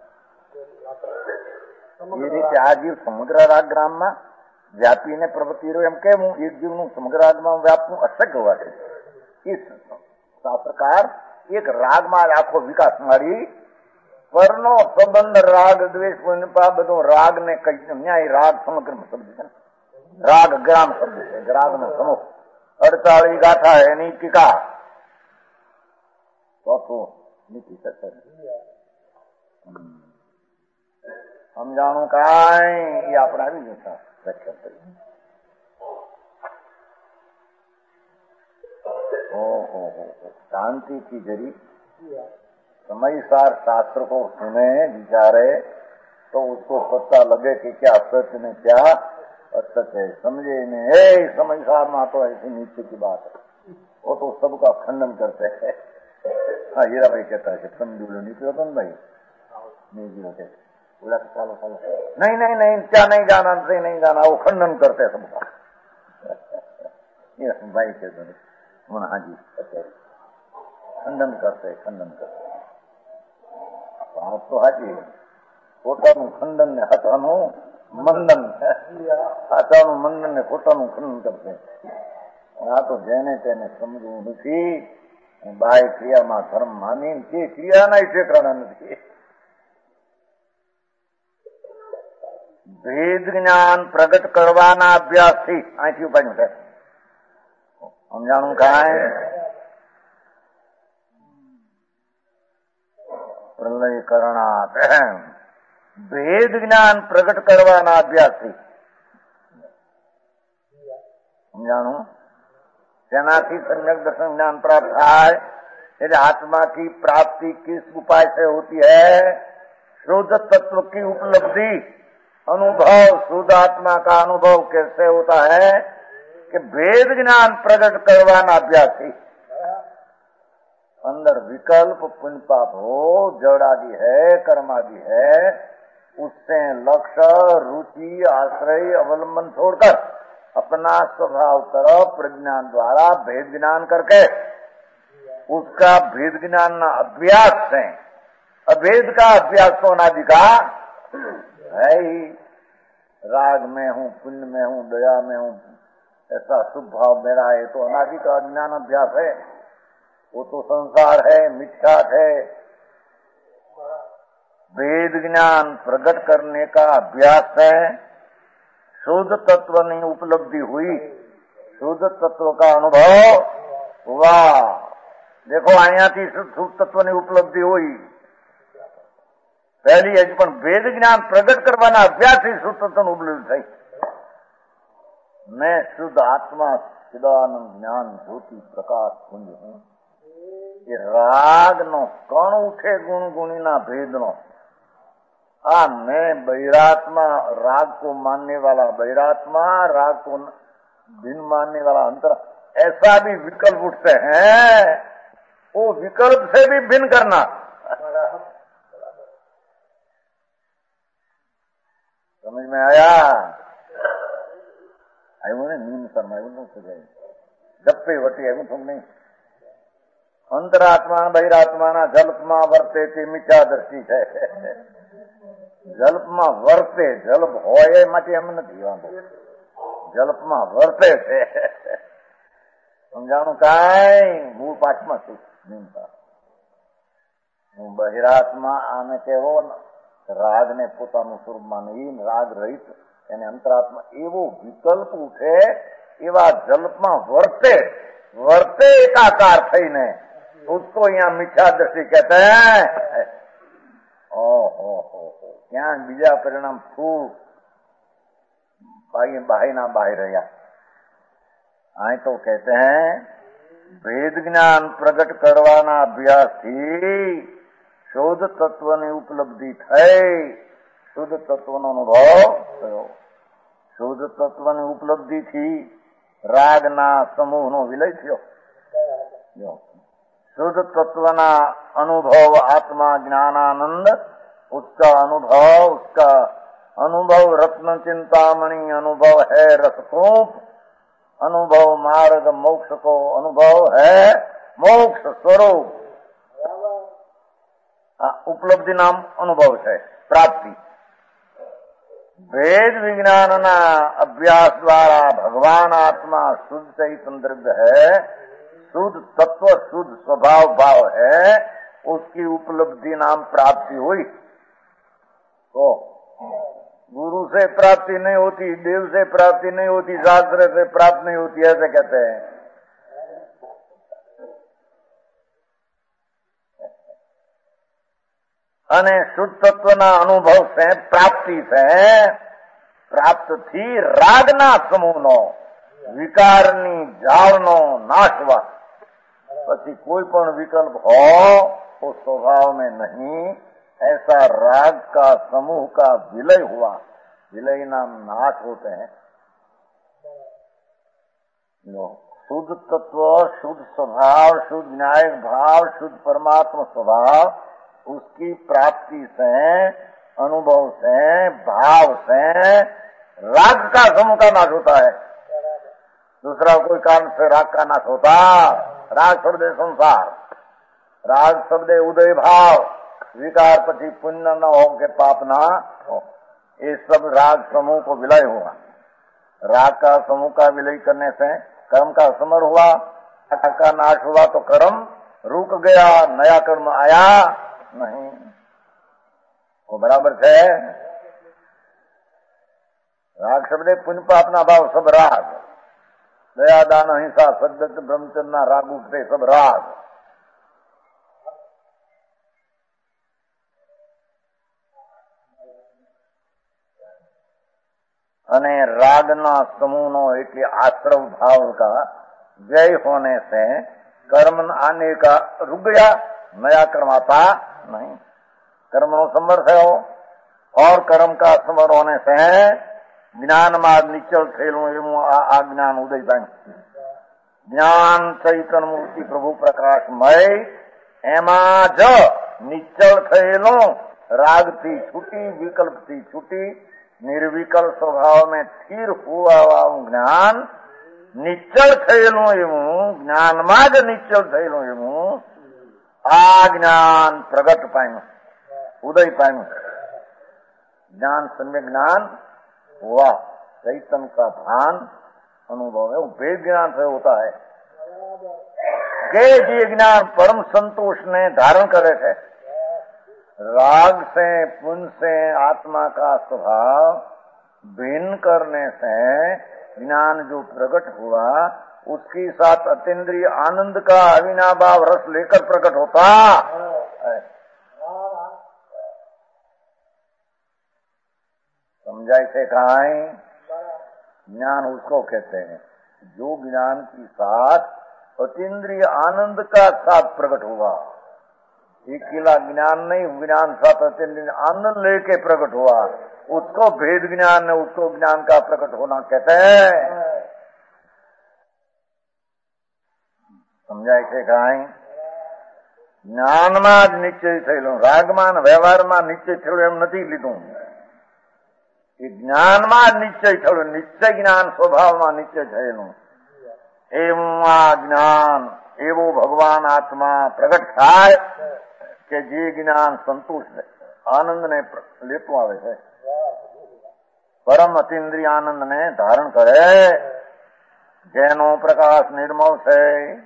એ રીતે આ જીવ સમગ્ર રાગ ગ્રામમાં વ્યાપીને પ્રવૃત્તિ રહ્યો એમ કેમ હું એક જીવનું સમગ્ર રાગમાં વ્યાપવું અશક્ય હોવાથી એ શાસ્ત્રકાર એક રાગમાં આખો વિકાસ મારી પરનો સંબંધ રાગ દ્વેષ બધો રાગ ને કઈ ન્યાય રાગ સમગ્ર શબ્દ છે રાગ ગ્રામ શબ્દ છે રાગ નો સમૂહ અડતાળીસ ગાથા એની ટીકા ચોથું નીતિ સત્તર સમજાણું કાંઈ એ આપણે આવી જતા વ્યાખ્યા કરી ओहो शांति की जरी समयसार शास्त्र को सुने विचारे तो उसको पता लगे कि क्या सत्य में क्या असत्य है समझे ने हे समयसार में तो ऐसी नीचे की बात है वो तो सबका खंडन करते हैं हाँ हीरा भाई कहता है समझू नीचे तो भाई नहीं जी होते बोला चलो चलो नहीं नहीं नहीं क्या नहीं जाना नहीं नहीं जाना वो खंडन करते हैं सबका ये भाई कहते हैं हाँ जी खंडन करते खंडन करते बात तो हाजी ખોટાનું ખંડન ને હાથાનું મંડન હાથાનું મંડન ને ખોટાનું ખંડન કરશે આ તો જેને તેને સમજવું નથી બાહ્ય ક્રિયામાં ધર્મ માની તે ક્રિયાના ઠેકાણા નથી ભેદ જ્ઞાન પ્રગટ કરવાના અભ્યાસથી અહીંથી ઉપાડ્યું છે સમજાણું કાંઈ પ્રલયકરણાત ભેદ જ્ઞાન પ્રગટ કરવાના અભ્યાસથી સમજાણું તેનાથી सम्यक दर्शन ज्ञान प्राप्त થાય એટલે आत्मा की प्राप्ति किस उपाय से होती है शुद्ध तत्व की उपलब्धि अनुभव शुद्ध आत्मा का अनुभव कैसे होता है कि भेद ज्ञान प्रकट करवाना अभ्यास ही अंदर विकल्प पुण्य पाप हो जड़ आदि है कर्म आदि है उससे लक्ष्य रुचि आश्रय अवलंबन छोड़कर अपना स्वभाव तरफ प्रज्ञान द्वारा भेद ज्ञान करके उसका भेद ज्ञान ना अभ्यास है अभेद का अभ्यास तो अनादि का है ही राग में हूँ पुण्य में हूँ दया में हूँ ऐसा शुभ भाव मेरा है तो अनादि का ज्ञान अभ्यास है वो तो संसार है मिथ्या है भेद ज्ञान प्रकट करने का अभ्यास है शुद्ध तत्व नहीं उपलब्धि हुई शुद्ध तत्व का अनुभव हुआ देखो आया थी शुद्ध तत्व ની ઉપલબ્ધિ हुई पहली है પણ भेद ज्ञान प्रकट करवाना अभ्यास ही शुद्ध तत्व उपलब्ध થઈ मैं शुद्ध आत्मा चिदानंद ज्ञान ज्योति प्रकाश पुंज हूँ ये राग नो कण उठे गुण गुणी ना भेद नो आ मैं बहिरात्मा राग को मानने वाला बहिरात्मा राग को भिन्न मानने वाला अंतर ऐसा भी विकल्प उठते हैं वो विकल्प से भी भिन्न करना समझ में आया आयु ने नींद शर्मायु न सजाई गप्पे वटी आयु तुम नहीं अंतरात्मा बहिरात्मा ना जल्पमा वर्ते ते मिथ्या दृष्टि है જલ્પમાં વર્તે જલ્પ હોય એ માટે એમ નથી વાંધો જલ્પમાં વર્તે છે સમજાણું કાંઈ મૂળ પાઠમાં છું હું બહિરાત્મા આને કહેવો રાગ ને પોતાનું સ્વરૂપ માની રાગ રહિત એને અંતરાત્મા એવો વિકલ્પ ઉઠે એવા જલ્પમાં વર્તે વર્તે એકાકાર થઈને उसको यहाँ मिथ्या दृष्टि कहते हैं ओहो हो क्या बीजा परिणाम खूब बाही बाही ना बाही રહ્યા आए तो कहते हैं भेद ज्ञान प्रगट करवाना अभ्यास थी શુદ્ધ તત્વની ઉપલબ્ધિ થઈ, શુદ્ધ તત્વનો અનુભવ થયો. શુદ્ધ તત્વની ઉપલબ્ધિથી રાગના સમૂહનો વિલય થયો. શુદ્ધ તત્વના અનુભવ आत्मा ज्ञानानंद, उसका अनुभव उसका अनुभव रत्न चिंतामणि अनुभव है रसकूप, अनुभव मार्ग मोक्ष को अनुभव है मोक्ष स्वरूप. ઉપલબ્ધિ નામ અનુભવ છે, પ્રાપ્તિ. વેદ વિજ્ઞાનના અભ્યાસ દ્વારા ભગવાન આત્મા શુદ્ધ चैतन्य द्रव्य है, शुद्ध तत्व शुद्ध स्वभाव भाव है, उसकी उपलब्धि नाम प्राप्ति हुई. तो गुरु से प्राप्ति नहीं होती, देव से प्राप्ति नहीं होती, शास्त्र से प्राप्त नहीं होती, ऐसे कहते हैं. અને શુદ્ધ તત્વના અનુભવ છે, પ્રાપ્તિ છે, પ્રાપ્ત થી રાગના સમૂહનો વિકારની જાળનો નાશવા. પછી કોઈ પણ વિકલ્પ हो वो स्वभाव में नहीं, ऐसा राग का समूह का विलय हुआ. विलय नाम नाश होते हैं. शुद्ध तत्व शुद्ध स्वभाव शुद्ध न्यायिक भाव शुद्ध परमात्मा स्वभाव, उसकी प्राप्ति से अनुभव से भाव से राग का समूह का नाश होता है. दूसरा कोई कारण से राग का नाश होता. राग शब्द संसार, राग शब्द उदय भाव, विकार पति पुण्य न हो के पाप ना हो, ये सब राग समूह को विलय हुआ. राग का समूह का विलय करने से कर्म का समर हुआ. राग का नाश हुआ तो कर्म रुक गया, नया कर्म आया नहीं. वो बराबर है. राग शब्द पुण्य पापना भाव सब राग. दया दान अहिंसा सद्गत ब्रह्मचर्य राग उठते सब राग. અને રાગના સમૂહનો એટલે આશ્રવ ભાવ का व्यय होने से कर्म आने का रुक गया, नया कर्म आता नहीं. कर्म नो समर थयो और कर्म का समर होने से ज्ञान मार्ग निश्चल थયેલું એવું આ જ્ઞાન ઉદય થાય. જ્ઞાન ચૈતન્ય મૂર્તિ પ્રભુ પ્રકાશમય એમાં જ નિશ્ચલ થયેલું રાગથી છૂટી વિકલ્પથી છૂટી निर्विकल स्वभाव में स्थिर हुआ ज्ञान निश्चल થયેલું એવું જ્ઞાનમાં જ નિશ્ચલ થયેલું એવું આ જ્ઞાન પ્રગટ પામ્યું, ઉદય पाम्યું. ज्ञान सम्यक ज्ञान हुआ, चैतन्य का भान अनुभव है. वो भेद ज्ञान से होता है कि ये ज्ञान परम संतोष ने धारण करे थे. राग से पुण्य से आत्मा का स्वभाव भिन्न करने से ज्ञान जो प्रकट हुआ उसके साथ अतीन्द्रिय आनंद का अविनाभाव रस लेकर प्रकट होता है. समझाए थे कहां? ज्ञान उसको कहते हैं जो ज्ञान के साथ अतीन्द्रिय आनंद का साथ प्रकट हुआ. अकेला ज्ञान नहीं, ज्ञान साथ अतीन्द्रिय आनंद लेके प्रकट हुआ, उसको भेद ज्ञान है, उसको ज्ञान का प्रकट होना कहते हैं. समझाय છે કાંઈ? જ્ઞાનમાં જ નિશ્ચય થયેલું, રાગમાં વ્યવહારમાં નિશ્ચય થયેલું એમ નથી લીધું. એ જ્ઞાનમાં જ નિશ્ચય થયેલું, નિશ્ચય જ્ઞાન સ્વભાવમાં નિશ્ચય થયેલું. એવું આ જ્ઞાન એવો ભગવાન આત્મા પ્રગટ થાય કે જે જ્ઞાન સંતુષ્ટ છે, આનંદ ને લેતું આવે છે, પરમ અતીન્દ્રિય આનંદ ને ધારણ કરે, જેનો પ્રકાશ નિર્મળ છે.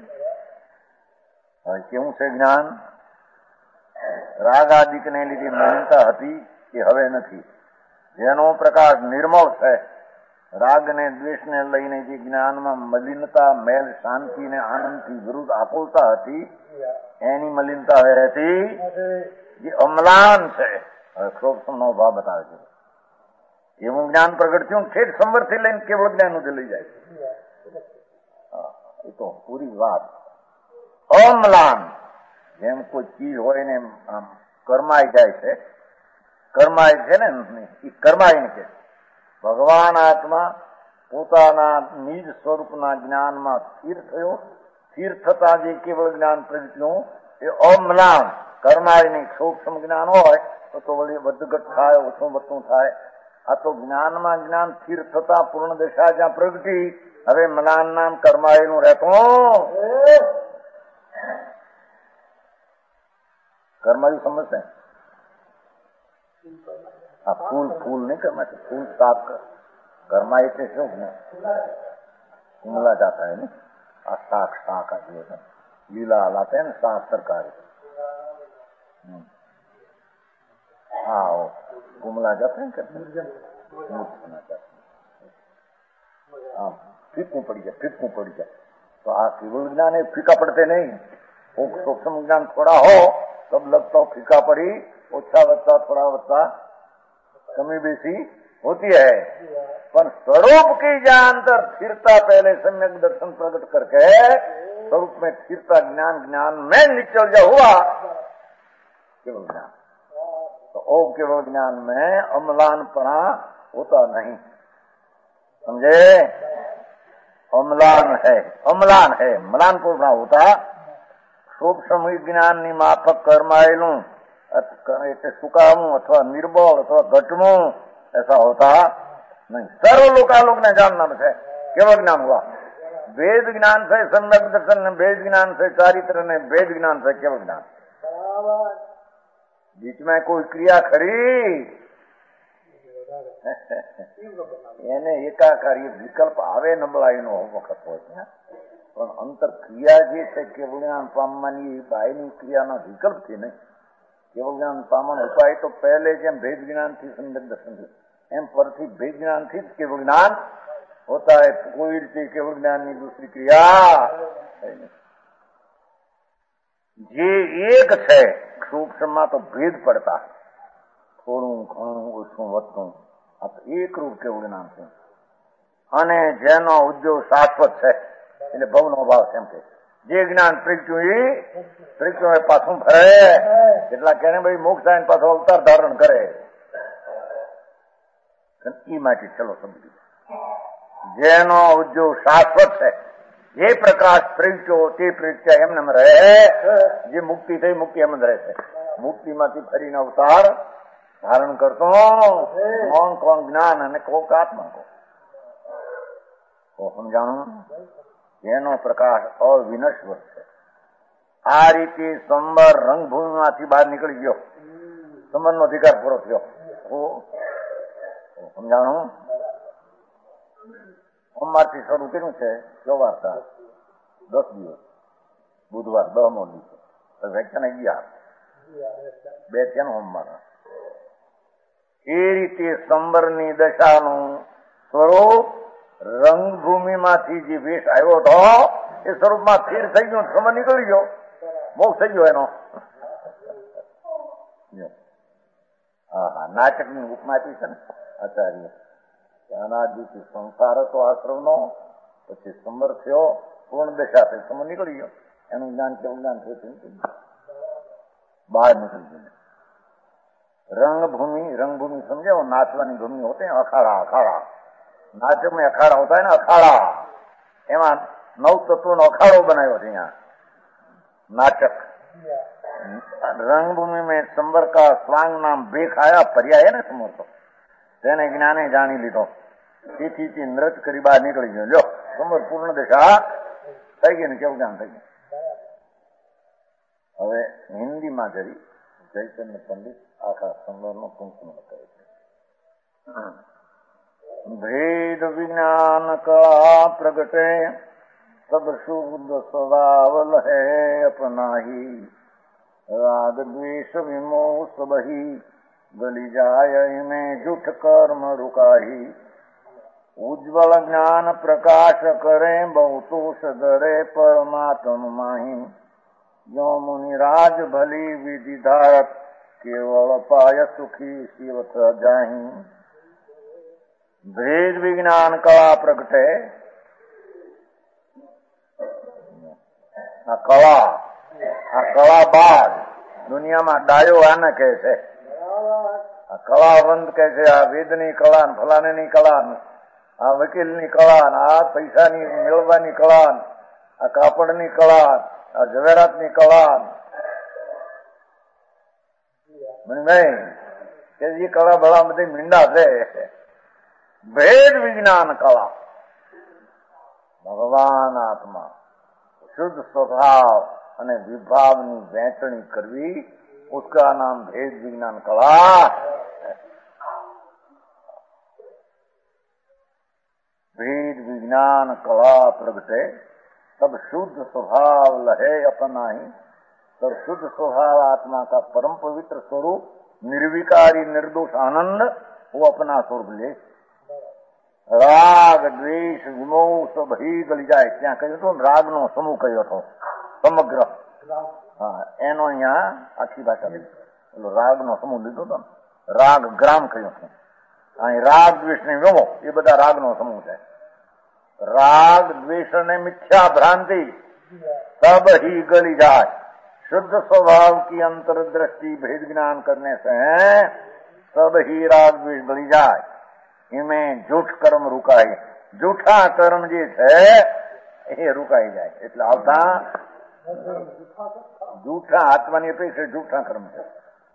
કેવું છે જ્ઞાન? રાગ આદિક ને લીધે મલિનતા હતી કે હવે નથી. જેનો પ્રકાશ નિર્મળ છે, રાગ ને દ્વેષ ને લઈને જે જ્ઞાનમાં મલિનતા મેલ શાંતિ ને આનંદ થી વિરુદ્ધ આકુલતા હતી એની મલિનતા હવે રહેતી જે અમ્લાન છે. નો ભાવ બતાવે છે એવું જ્ઞાન પ્રગટ થયું. ઠેઠ સંવર થી લઈને કેવળ જ્ઞાન સુધી લઈ જાય. એ તો પૂરી વાત. અમ્લાન જેમ કોઈ ચીજ હોય ને આમ કરમાઈ જાય છે, કર્માય છે ને એ કર્માય કે ભગવાન આત્મા પોતાના નિજ સ્વરૂપના જ્ઞાનમાં સ્થિર થયો. સ્થિર થતા જે કેવળ જ્ઞાન પ્રગટ્યું એ અમ્લાન કર્માય નહીં. સૂક્ષ્મ જ્ઞાન હોય તો તો વળી વધઘટ થાય, ઓછું વધતું થાય. આ તો જ્ઞાનમાં જ્ઞાન સ્થિર થતા પૂર્ણ દશા જ્યાં પ્રગટી, હવે મલાન નામ કર્માયનું રહેતું. કર્માયું સમજશે? આ ફૂલ ફૂલ नहीं करना चाहिए, फूल साफ कर. कर्माई से क्यों कुमला जाता है ना, शाक शाक आती है, लीला लाते हैं ना साफ सरकारी. हाँ वो कुमला जाते हैं करते हाँ फीकू पड़ी जाए, फीकू पड़ी जाए. तो आ केवल ज्ञान है फीका पड़ते नहीं. वो सूक्ष्म ज्ञान थोड़ा हो तब लगता हो फीका पड़ी, ओछा वत्ता थोड़ा वत्ता कमी बेसी होती है. पर स्वरूप की जानतर स्थिरता पहले सम्यक दर्शन प्रकट करके स्वरूप में स्थिरता ज्ञान ज्ञान में निचल जा हुआ केवल ज्ञान. तो ओ केवल ज्ञान में अम्लानपना होता नहीं. समझे? अम्लान है, अम्लान है, मलानपुर ना होता. सूक्ष्म ज्ञान ની માફક કર્માયેલું એટલે સુકામું અથવા નિર્બળ અથવા ઘટવું ऐसा होता नहीं. सर्व लोकालोक ने जानना है केवल ज्ञान हुआ. वेद ज्ञान से सम्यक दर्शन ने, वेद ज्ञान से चारित्र ने, वेद ज्ञान से केवल ज्ञान. बीच में कोई क्रिया खड़ी એને એકાકારી વિકલ્પ આવે નબળાઈનો વખત હોય ત્યાં, પણ અંતર ક્રિયા જે છે કેવળ જ્ઞાન પામવાની બાયની ક્રિયાના વિકલ્પથી નહીં. કેવળ જ્ઞાન પામવાનો ઉપાય તો પહેલે જેમ ભેદ જ્ઞાનથી सम्यक दर्शन એમ પરથી ભેદ જ્ઞાનથી જ કેવળ જ્ઞાન હોતા है. કોઈ રીતે કેવળ જ્ઞાનની दूसरी ક્રિયા જે એક છે સૂક્ષ્મમાં તો ભેદ પડતા થોડું ઘણું ઓછું વધતું આ તો એક રૂપ કેવળ જ્ઞાન છે. અને જેનો ઉદ્યોગ શાશ્વત છે એટલે ભવનો ભાવ એમ કે જે જ્ઞાન પ્રગટ્યું એ પ્રગટ્યું પાછું ફરે. એટલા કે ભાઈ મોક્ષ થાય પાછો અવતાર ધારણ કરે. એ માટે ચલો સમજી જેનો ઉદ્યોગ શાશ્વત છે, જે પ્રકાશ પ્રગટ્યો તે પ્રગટ્યા એમને રહે. જે મુક્તિ થઈ મુક્તિ એમ જ રહે છે. મુક્તિમાંથી ફરીને અવતાર ધારણ કરતો કોણ કોણ જ્ઞાન અને કોક આત્મા કો સમજાણું. જેનો પ્રકાશ અવિનશ્વર છે. આ રીતે સંબર રંગભૂમિમાંથી બહાર નીકળી ગયો, સંબરનો અધિકાર પૂરો થયો. સમજાણું. સોમવારથી શરૂ કર્યું છે ચોવાર તારીખ દસ દિવસ, બુધવાર દહમો દિવસ, વ્યાખ્યાન અગિયાર બે છે ને સોમવાર. એ રીતે સંબરની દશાનું સ્વરૂપ રંગભૂમિમાંથી જે વેશ આવ્યો હતો એ સ્વરૂપમાં સ્થિર થઈ ગયો, સમર નીકળી ગયો, મોક્ષ થઈ ગયો એનો. હા હા નાટકની ઉપમા આપી છે ને આચાર્ય. અનાદિથી સંસાર હતો આશ્રમનો, પછી સમર થયો, પૂર્ણ દશા થઈ, સમર નીકળી ગયો, એનું જ્ઞાન કેવું જ્ઞાન થયું બહાર નીકળી ગયું. रंगभूमि रंगभूमि समझे वो नाचवानी भूमि होते हैं. अखाड़ा अखाड़ा नाटक में अखाड़ा होता है ना, अखाड़ा एवं नौ तत्वों नो अखाड़ो बनायो छे यहाँ नाटक. रंगभूमि में संबर का स्वांग नाम बेख आया, पर्याय है ने समर तो તેને જ્ઞાને જાણી લીધો. તેથી તે નૃત્ય કરી બહાર નીકળી ગયો. લ્યો સમર પૂર્ણ દશા થઈ ગઈ ને કેવું જ્ઞાન થઈ ગયું. હવે હિન્દીમાં જરી જયચંદ્ર પંડિત આખા સંવરનો ટૂંકમાં કહે છે. ભેદ વિજ્ઞાન કળા પ્રગટે સબ શુદ્ધ સ્વભાવ લહે अपनाही राग द्वेष विमोह सबही गली जाय इन्हें जुठ कर्म रुकाही उज्ज्वल ज्ञान प्रकाश करे बहुतोष दरे परमात्म माही जो मुनिराज भली विधि धारक केवल पाय सुखी शिवत जाही. भेद विज्ञान कला प्रगटे આ કળા, આ કળા બાદ દુનિયામાં ડાયો આને કહે છે. આ કળાવંત કહે છે આ વેદની કળા, ફલાણીની કળા, આ વકીલની કળા, આ પૈસાની મેળવવાની કળા, આ કાપડની કળા, આ ઝવેરાતની કળા. નહીં કે જે કળા ભલા બધી મીંડા છે. ભેદ વિજ્ઞાન કળા, ભગવાન આત્મા, શુદ્ધ સ્વભાવ અને વિભાવની વહેંચણી કરવી, उसका नाम भेद विज्ञान कला. भेद विज्ञान कला प्रगटे तब शुद्ध स्वभाव लहे अपना ही, तब शुद्ध स्वभाव आत्मा का परम पवित्र स्वरूप निर्विकारी निर्दोष आनंद वो अपना स्वरूप ले. राग द्वेष विमोह सब ही गली जाए. ત્યાં કહ્યું હતું રાગ નો સમૂહ કહ્યો હતો સમગ્ર. હા, એનો અહીંયા આખી ભાષા લીધી. રાગ નો સમૂહ લીધો હતો ને, રાગ ગ્રામ કહ્યું છે. અહીં રાગ દ્વેષ ને વિમોહ એ બધા રાગ નો સમૂહ છે. राग द्वेष ने मिथ्या भ्रांति सब ही गली जाए. शुद्ध स्वभाव की अंतर्दृष्टि भेद ज्ञान करने से सब ही राग द्वेष गली जाए. इनमें झूठ कर्म रुकाए. झूठा कर्म जे છે એ रुकाई જાય. એટલે આવતા જૂઠા આત્માની અપેક્ષા જૂઠા કર્મ છે.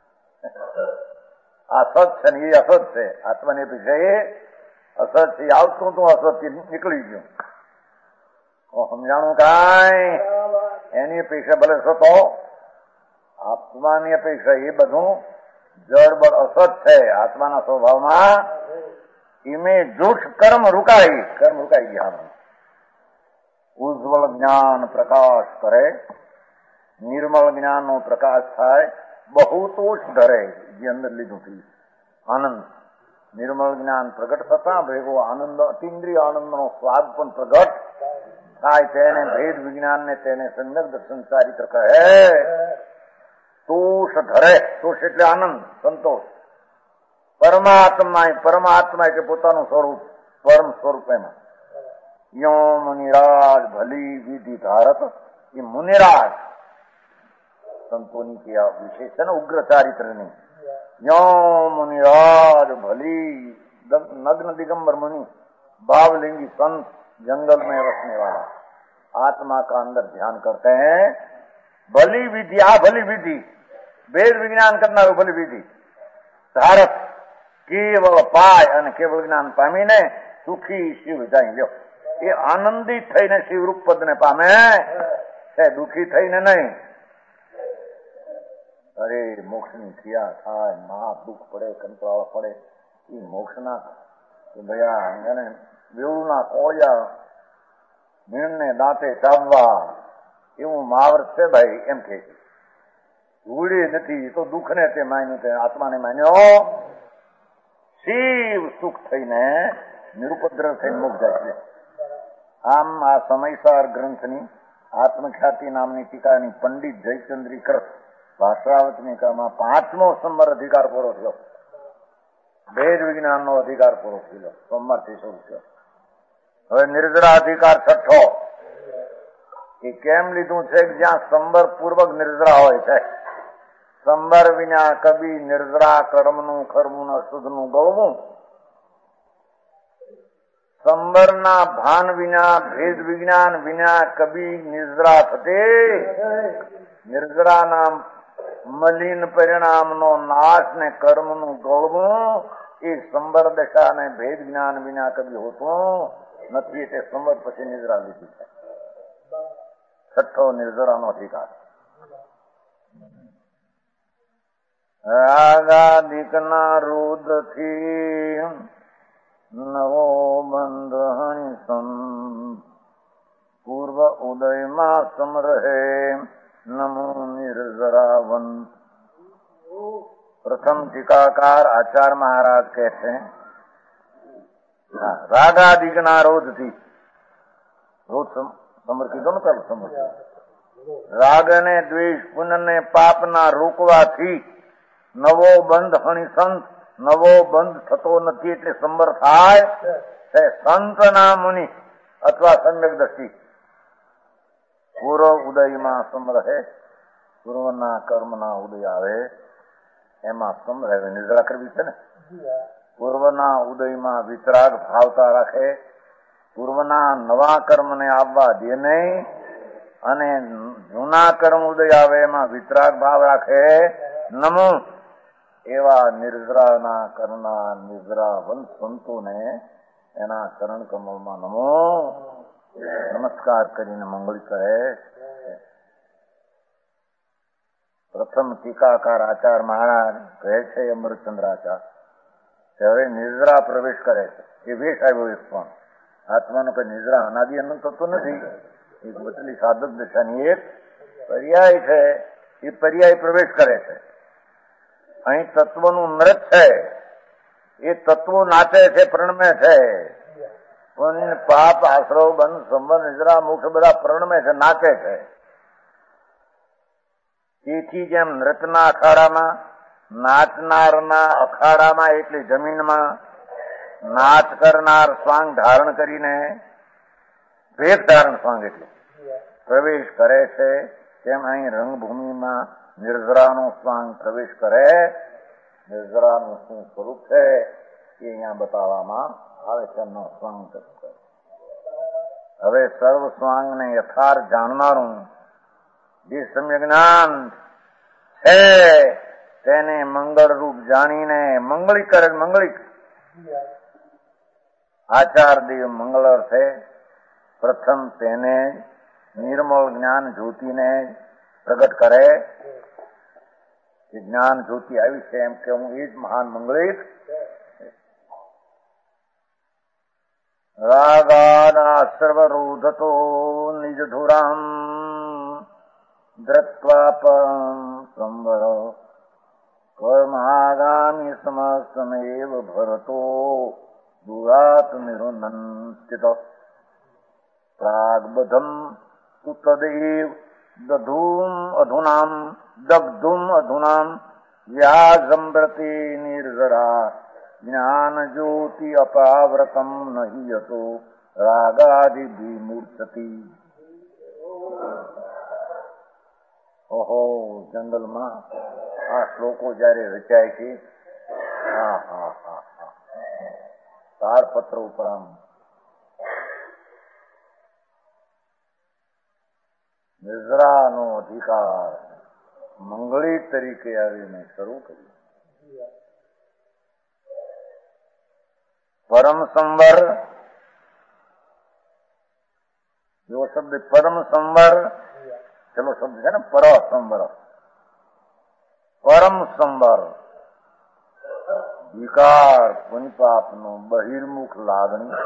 આ સત છે ને એ અસત છે. આત્માની અપેક્ષા એ અસત છે. આવતું તો અસત્ય નીકળી ગયું. સમજાણું કાંઈ એની અપેક્ષા ભલે સતો, આત્માની અપેક્ષા એ બધું જળબળ અસત છે. આત્માના સ્વભાવમાં ઇમે જૂઠ કર્મ રૂકાઈ કર્મ રૂકાઈ ગયા. ઉજ્જવળ જ્ઞાન પ્રકાશ કરે, નિર્મળ જ્ઞાન નો પ્રકાશ થાય, બહુતોષ ધરે. જે અંદર લીધું હતું આનંદ, નિર્મળ જ્ઞાન પ્રગટ થતા ભેગો આનંદ, અતિન્દ્રિય આનંદ નો સ્વાદ પણ પ્રગટ થાય. તેને ભેદ વિજ્ઞાન ને તેને સંદગ્ધ સંસારિત્ર કહે. તોષ ધરે, તોષ એટલે આનંદ, સંતોષ. પરમાત્મા પરમાત્મા એટલે પોતાનું સ્વરૂપ, પરમ સ્વરૂપ. એમાં યો મુનિરાજ ભલી વિધિ ધારત. એ મુનિરાજ સંતોની ક્રિયા વિશેષ છે ને ઉગ્ર ચારિત્રની. યો મુનિરાજ ભલી नग्न दिगंबर मुनि भावलिंगी संत जंगल में रखने वाला आत्मा का अंदर ध्यान करते हैं. भली विधि, आ भली विधि वेद विज्ञान करना भली विधि ધારક કેવળ પાય અને કેવળ જ્ઞાન પામીને સુખી શિવ જાય. લ્યો એ આનંદિત થઈને શિવરૂપ પદ ને પામે છે, દુઃખી થઈને નહીં. અરે મોક્ષની ક્રિયા થાય, મહા દુઃખ પડે, કંટાળો પડે, એ મોક્ષના ભયા એને બેઉના કોળિયા મીણને દાંતે ચાવવા એવું મહાવૃત છે ભાઈ. એમ કે ભૂલી નથી તો દુઃખ ને તે માન્યું, તે આત્માને માન્યો. શિવ સુખ થઈને નિરુપદ્રવ થઈને મુક્ત જાય છે. આમ આ સમયસાર ગ્રંથની આત્મખ્યાતિ નામની ટીકાની પંડિત જયચંદ્રીકર ભાષાવતની કામાં પાંચમો સંવર અધિકાર પૂરો થયો. ભેદ વિજ્ઞાન નો અધિકાર પૂરો થયો, સોમવારથી શરૂ થયો. હવે નિર્જરા અધિકાર છઠ્ઠો. એ કેમ લીધું છે કે જ્યાં સંવર પૂર્વક નિર્જરા હોય છે. સંવર વિના કબી નિર્જરા કર્મનું ખરમું અશુદ્ધનું ગૌવું. સંવરના ભાન વિના ભેદ વિજ્ઞાન વિના કબી નિર્જરા થતે. નિર્જરાના મલિન પરિણામનો નાશ ને કર્મનું ગૌવું એ સંવર દશા ને ભેદ જ્ઞાન વિના કબી હોતું નથી. એટલે સંવર પછી નિર્જરા લીધી છે. છઠ્ઠો નિર્જરાનો અધિકાર. રાગાદિકના રોધથી નવો બંધ સંત પૂર્વ ઉદયમાં સમરહે નમો નિર્જરાવંત. પ્રથમ ટીકાકાર આચાર્ય મહારાજ કહે છે રાગાદિકના રોધથી, રોધ સમર કીધો ને પેલો સમર, રાગ ને દ્વેષ પુન ને પાપ ના રોકવાથી નવો બંધ હણી સંત. નવો બંધ થતો નથી એટલે સંબર થાય છે. સંત ના મુનિ અથવા સમ્યક દ્રષ્ટિ પૂર્વ ઉદયમાં સમ રહે, પૂર્વના કર્મના ઉદય આવે એમાં સમ રહે. નિદ્રા કરવી છે ને. પૂર્વના ઉદયમાં વિતરાગ ભાવતા રાખે, પૂર્વના નવા કર્મને આવવા દે નહીં, અને જૂના કર્મ ઉદય આવે એમાં વિતરાગ ભાવ રાખે. નમો એવા નિર્જરાના કરનાર નિદ્રા વંશ સંતોને એના ચરણ કમળમાં નમો નમસ્કાર કરીને મંગળ કરે. પ્રથમ ટીકાકાર આચાર મહારાજ કહે છે અમરચંદ્રાચાર, હવે નિદ્રા પ્રવેશ કરે છે. એ વેશ આવ્યો એક પણ આત્માનો કઈ નિદ્રા અનાદિ અનંત થતું નથી. એક બદલી સાધક દશાની એક પર્યાય છે. એ પર્યાય પ્રવેશ કરે છે. અહીં તત્વનું નૃત્ય છે. એ તત્વો નાચે છે, પ્રણમે છે. પાપ આશ્રવ બંધ સંબંધ નિદ્રા મુખ બધા પ્રણમે છે, નાચે છે. તેથી જેમ નૃત્યના અખાડામાં નાચનારના અખાડામાં એટલે જમીનમાં નાચ કરનાર સ્વાંગ ધારણ કરીને ભેખ ધારણ સ્વાંગ એટલે પ્રવેશ કરે છે, તેમ અહીં રંગભૂમિમાં નિર્જરાનો સ્વાંગ પ્રવેશ કરે. નિર્જરાનું શું સ્વરૂપ છે એ અહીંયા બતાવવામાં આવે છે. એમનો સ્વાંગ કરે. હવે સર્વ સ્વાંગને યથાર્થ જાણનારું જે સમ્યક જ્ઞાન છે તેને મંગળ રૂપ જાણીને મંગળી કરે. મંગળી આચાર દેવ મંગળર છે. પ્રથમ તેને નિર્મળ જ્ઞાન જ્યોતિને પ્રગટ કરે કે જ્ઞાન જ્યોતિ આવી છે, એમ કે હું એ જ મહાન મંગળિક. રાગાના સર્વરોધતો નિજ ધુરામ દ્રત્વાપમ સંવર કર્માગામી સમસ્તમેવ ભરતો દુરાત નિરુનંતિત પ્રાગબધમ તુ તદેવ દધૂમ અધુનામ દગ્ધુમ અધુનામ વ્યાજમ્રતે નિર્જરા જ્ઞાન જ્યોતિ અપાવ્રતમ નહિ યતો રાગાદિભિ મૂર્છતિ. ઓહો, જંગલમાં આ શ્લોકો જયારે રચાય છે, હા હા હા હા તારપત્ર ઉપર આમ નિદ્રાનો અધિકાર મંગળી તરીકે આવીને શરૂ કર્યું. પરમ સંવર, એવો શબ્દ પરમ સંવર, ચલો શબ્દ છે ને પર સંવર. પરમ સંવર વિકાર પુનિપાપનો બહિર્મુખ લાગણી,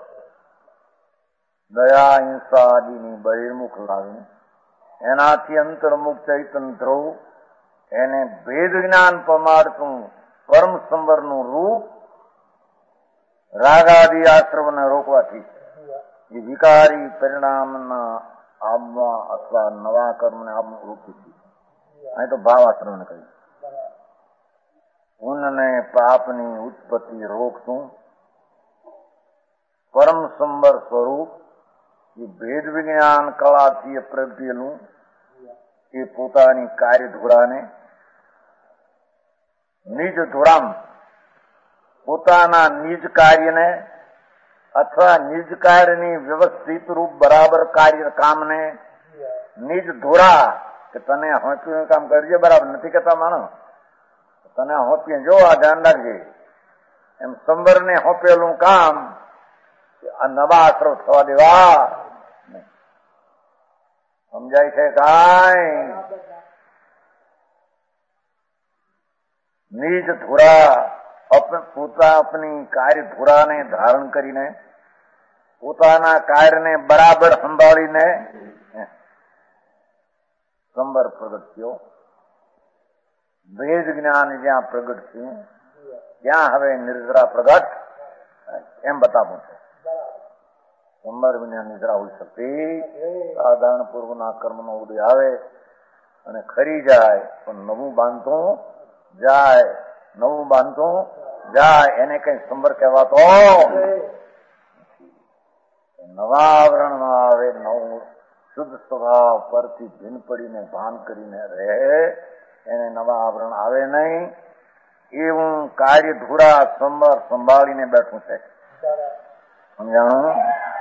દયા હિંસા આદિની બહિર્મુખ લાગણી, એનાથી અંતર્મુખ ચૈતન્ય ધ્રુવ, એને ભેદ જ્ઞાન પમાડતું પરમ સંવરનું રૂપ રાગાદી આશ્રવને રોકવાથી એ વિકારી પરિણામના આવવા અથવા નવા કર્મને આવવાનું રોકી. અહીં તો ભાવ આશ્રવને કહ્યું. પુણ્યને પાપની ઉત્પત્તિ રોકતું પરમ સંવર સ્વરૂપ એ ભેદ વિજ્ઞાન કળાથી પ્રગટેલું એ પોતાની કાર્યધુરાને નિજ ધુરામ, પોતાના નિજ કાર્યને અથવા નિજ કાર્યની વ્યવસ્થિત રૂપ બરાબર કાર્ય કામને નિજ ધોરા કે તને હોંચ્યું કામ કરજે, બરાબર નથી કેતા માણસ, તને હોંપીએ જો આ ધ્યાન રાખજે, એમ સંવરને હોંપેલું કામ આ નવા આશ્રવ થવા દેવા. સમજાય છે કાંઈ? નિજ ધુરા પોતા આપની કાર્ય ધુરાને ધારણ કરીને પોતાના કાર્યને બરાબર સંભાળીને સંવર પ્રગટ થયો. ભેદ જ્ઞાન જ્યાં પ્રગટ થયું ત્યાં હવે નિર્જરા પ્રગટ એમ બતાવું છે. સંવર વિના નિદ્રા હોઈ શકતી. સાધારણ પૂર્વના કર્મનો ઉદય આવે અને ખરી જાય પણ નવું બાંધતું જાય, નવું બાંધતું જાય, એને કઈ સંવર કહેવાતો નવા આવરણમાં આવે નવું શુદ્ધ સ્વભાવ પરથી ભીન પડીને ભાન કરીને રહે, એને નવા આવરણ આવે નહીં. એવું કાર્ય ધૂરા સંભાર સંભાળીને બેઠું છે. સમજાણું?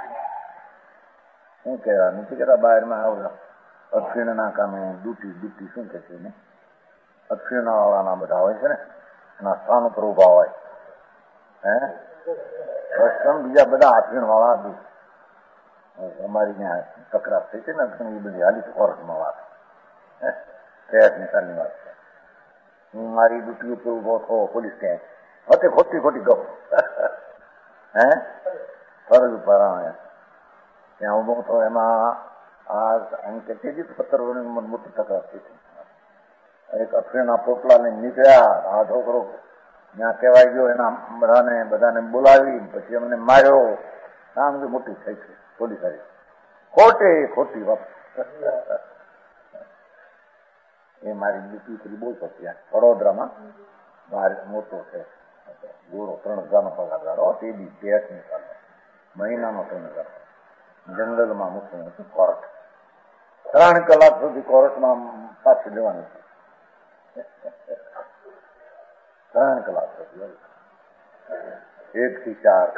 શું કહેવા નથી કેતા બહારમાં આવડા અક્ષીણના કામે દૂટી દૂટી શું કે છે ને, અક્ષીણા વાળાના બધા હોય છે ને, એના સ્થાન ઉપર ઉભા હોય. હે બીજા બધા અક્ષીણ વાળા દૂધ અમારી ત્યાં તકરાર થઈ છે ને, એ બધી હાલી કોર્ટમાં વાત પ્રયાસની સાલની વાત છે. હું મારી ડ્યુટી ઉપર ઉભો થો પોલીસ ક્યાંય હતે ખોટી ખોટી કહું હે ફરજ ઉપર ત્યાં ઉભો થો. એમાં આ કેટલી સત્તર વર્ષની મને મોટી તકરાર થઈ હતી. એક અફીણના પોટલા લઈને નીકળ્યા. આ છોકરો ત્યાં કહેવાય ગયો, એના બધાને બધાને બોલાવી પછી અમને માર્યો. આમ મોટી થઈ છે પોલીસ આવી ખોટી ખોટી વાત. એ મારી ડ્યુટી કરી બોલતો ત્યાં વડોદરામાં બહાર મોટો છે ગોળો ત્રણ હજારનો પગારદારો તે બી પેટ નીકળે મહિનાનો ત્રણ હજાર જનરલમાં મૂકવું હતું કોર્ટ. ત્રણ કલાક સુધી કોર્ટમાં પાછી લેવાની ત્રણ કલાક સુધી એક થી ચાર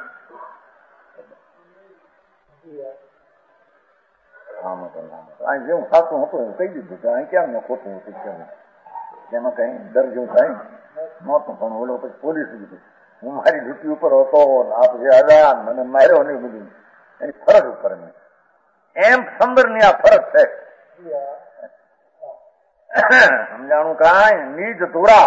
આમ હતું નામ અહીં જેવું સાચું હતું એવું કહી દીધું કે અહીં ક્યાં મેં ખોટું હતું કેમ એમાં કઈ દર જેવું થાય નહોતું. પણ ઓલો પછી પોલીસ દીધું હું મારી ડ્યુટી ઉપર હતો આ પછી આવ્યા મને માર્યો નહીં બધું એની ફરજ ઉપર નહીં. એમ સંબરની આ ફરજ છે. સમજાણું કાંઈ નીજ ધોરા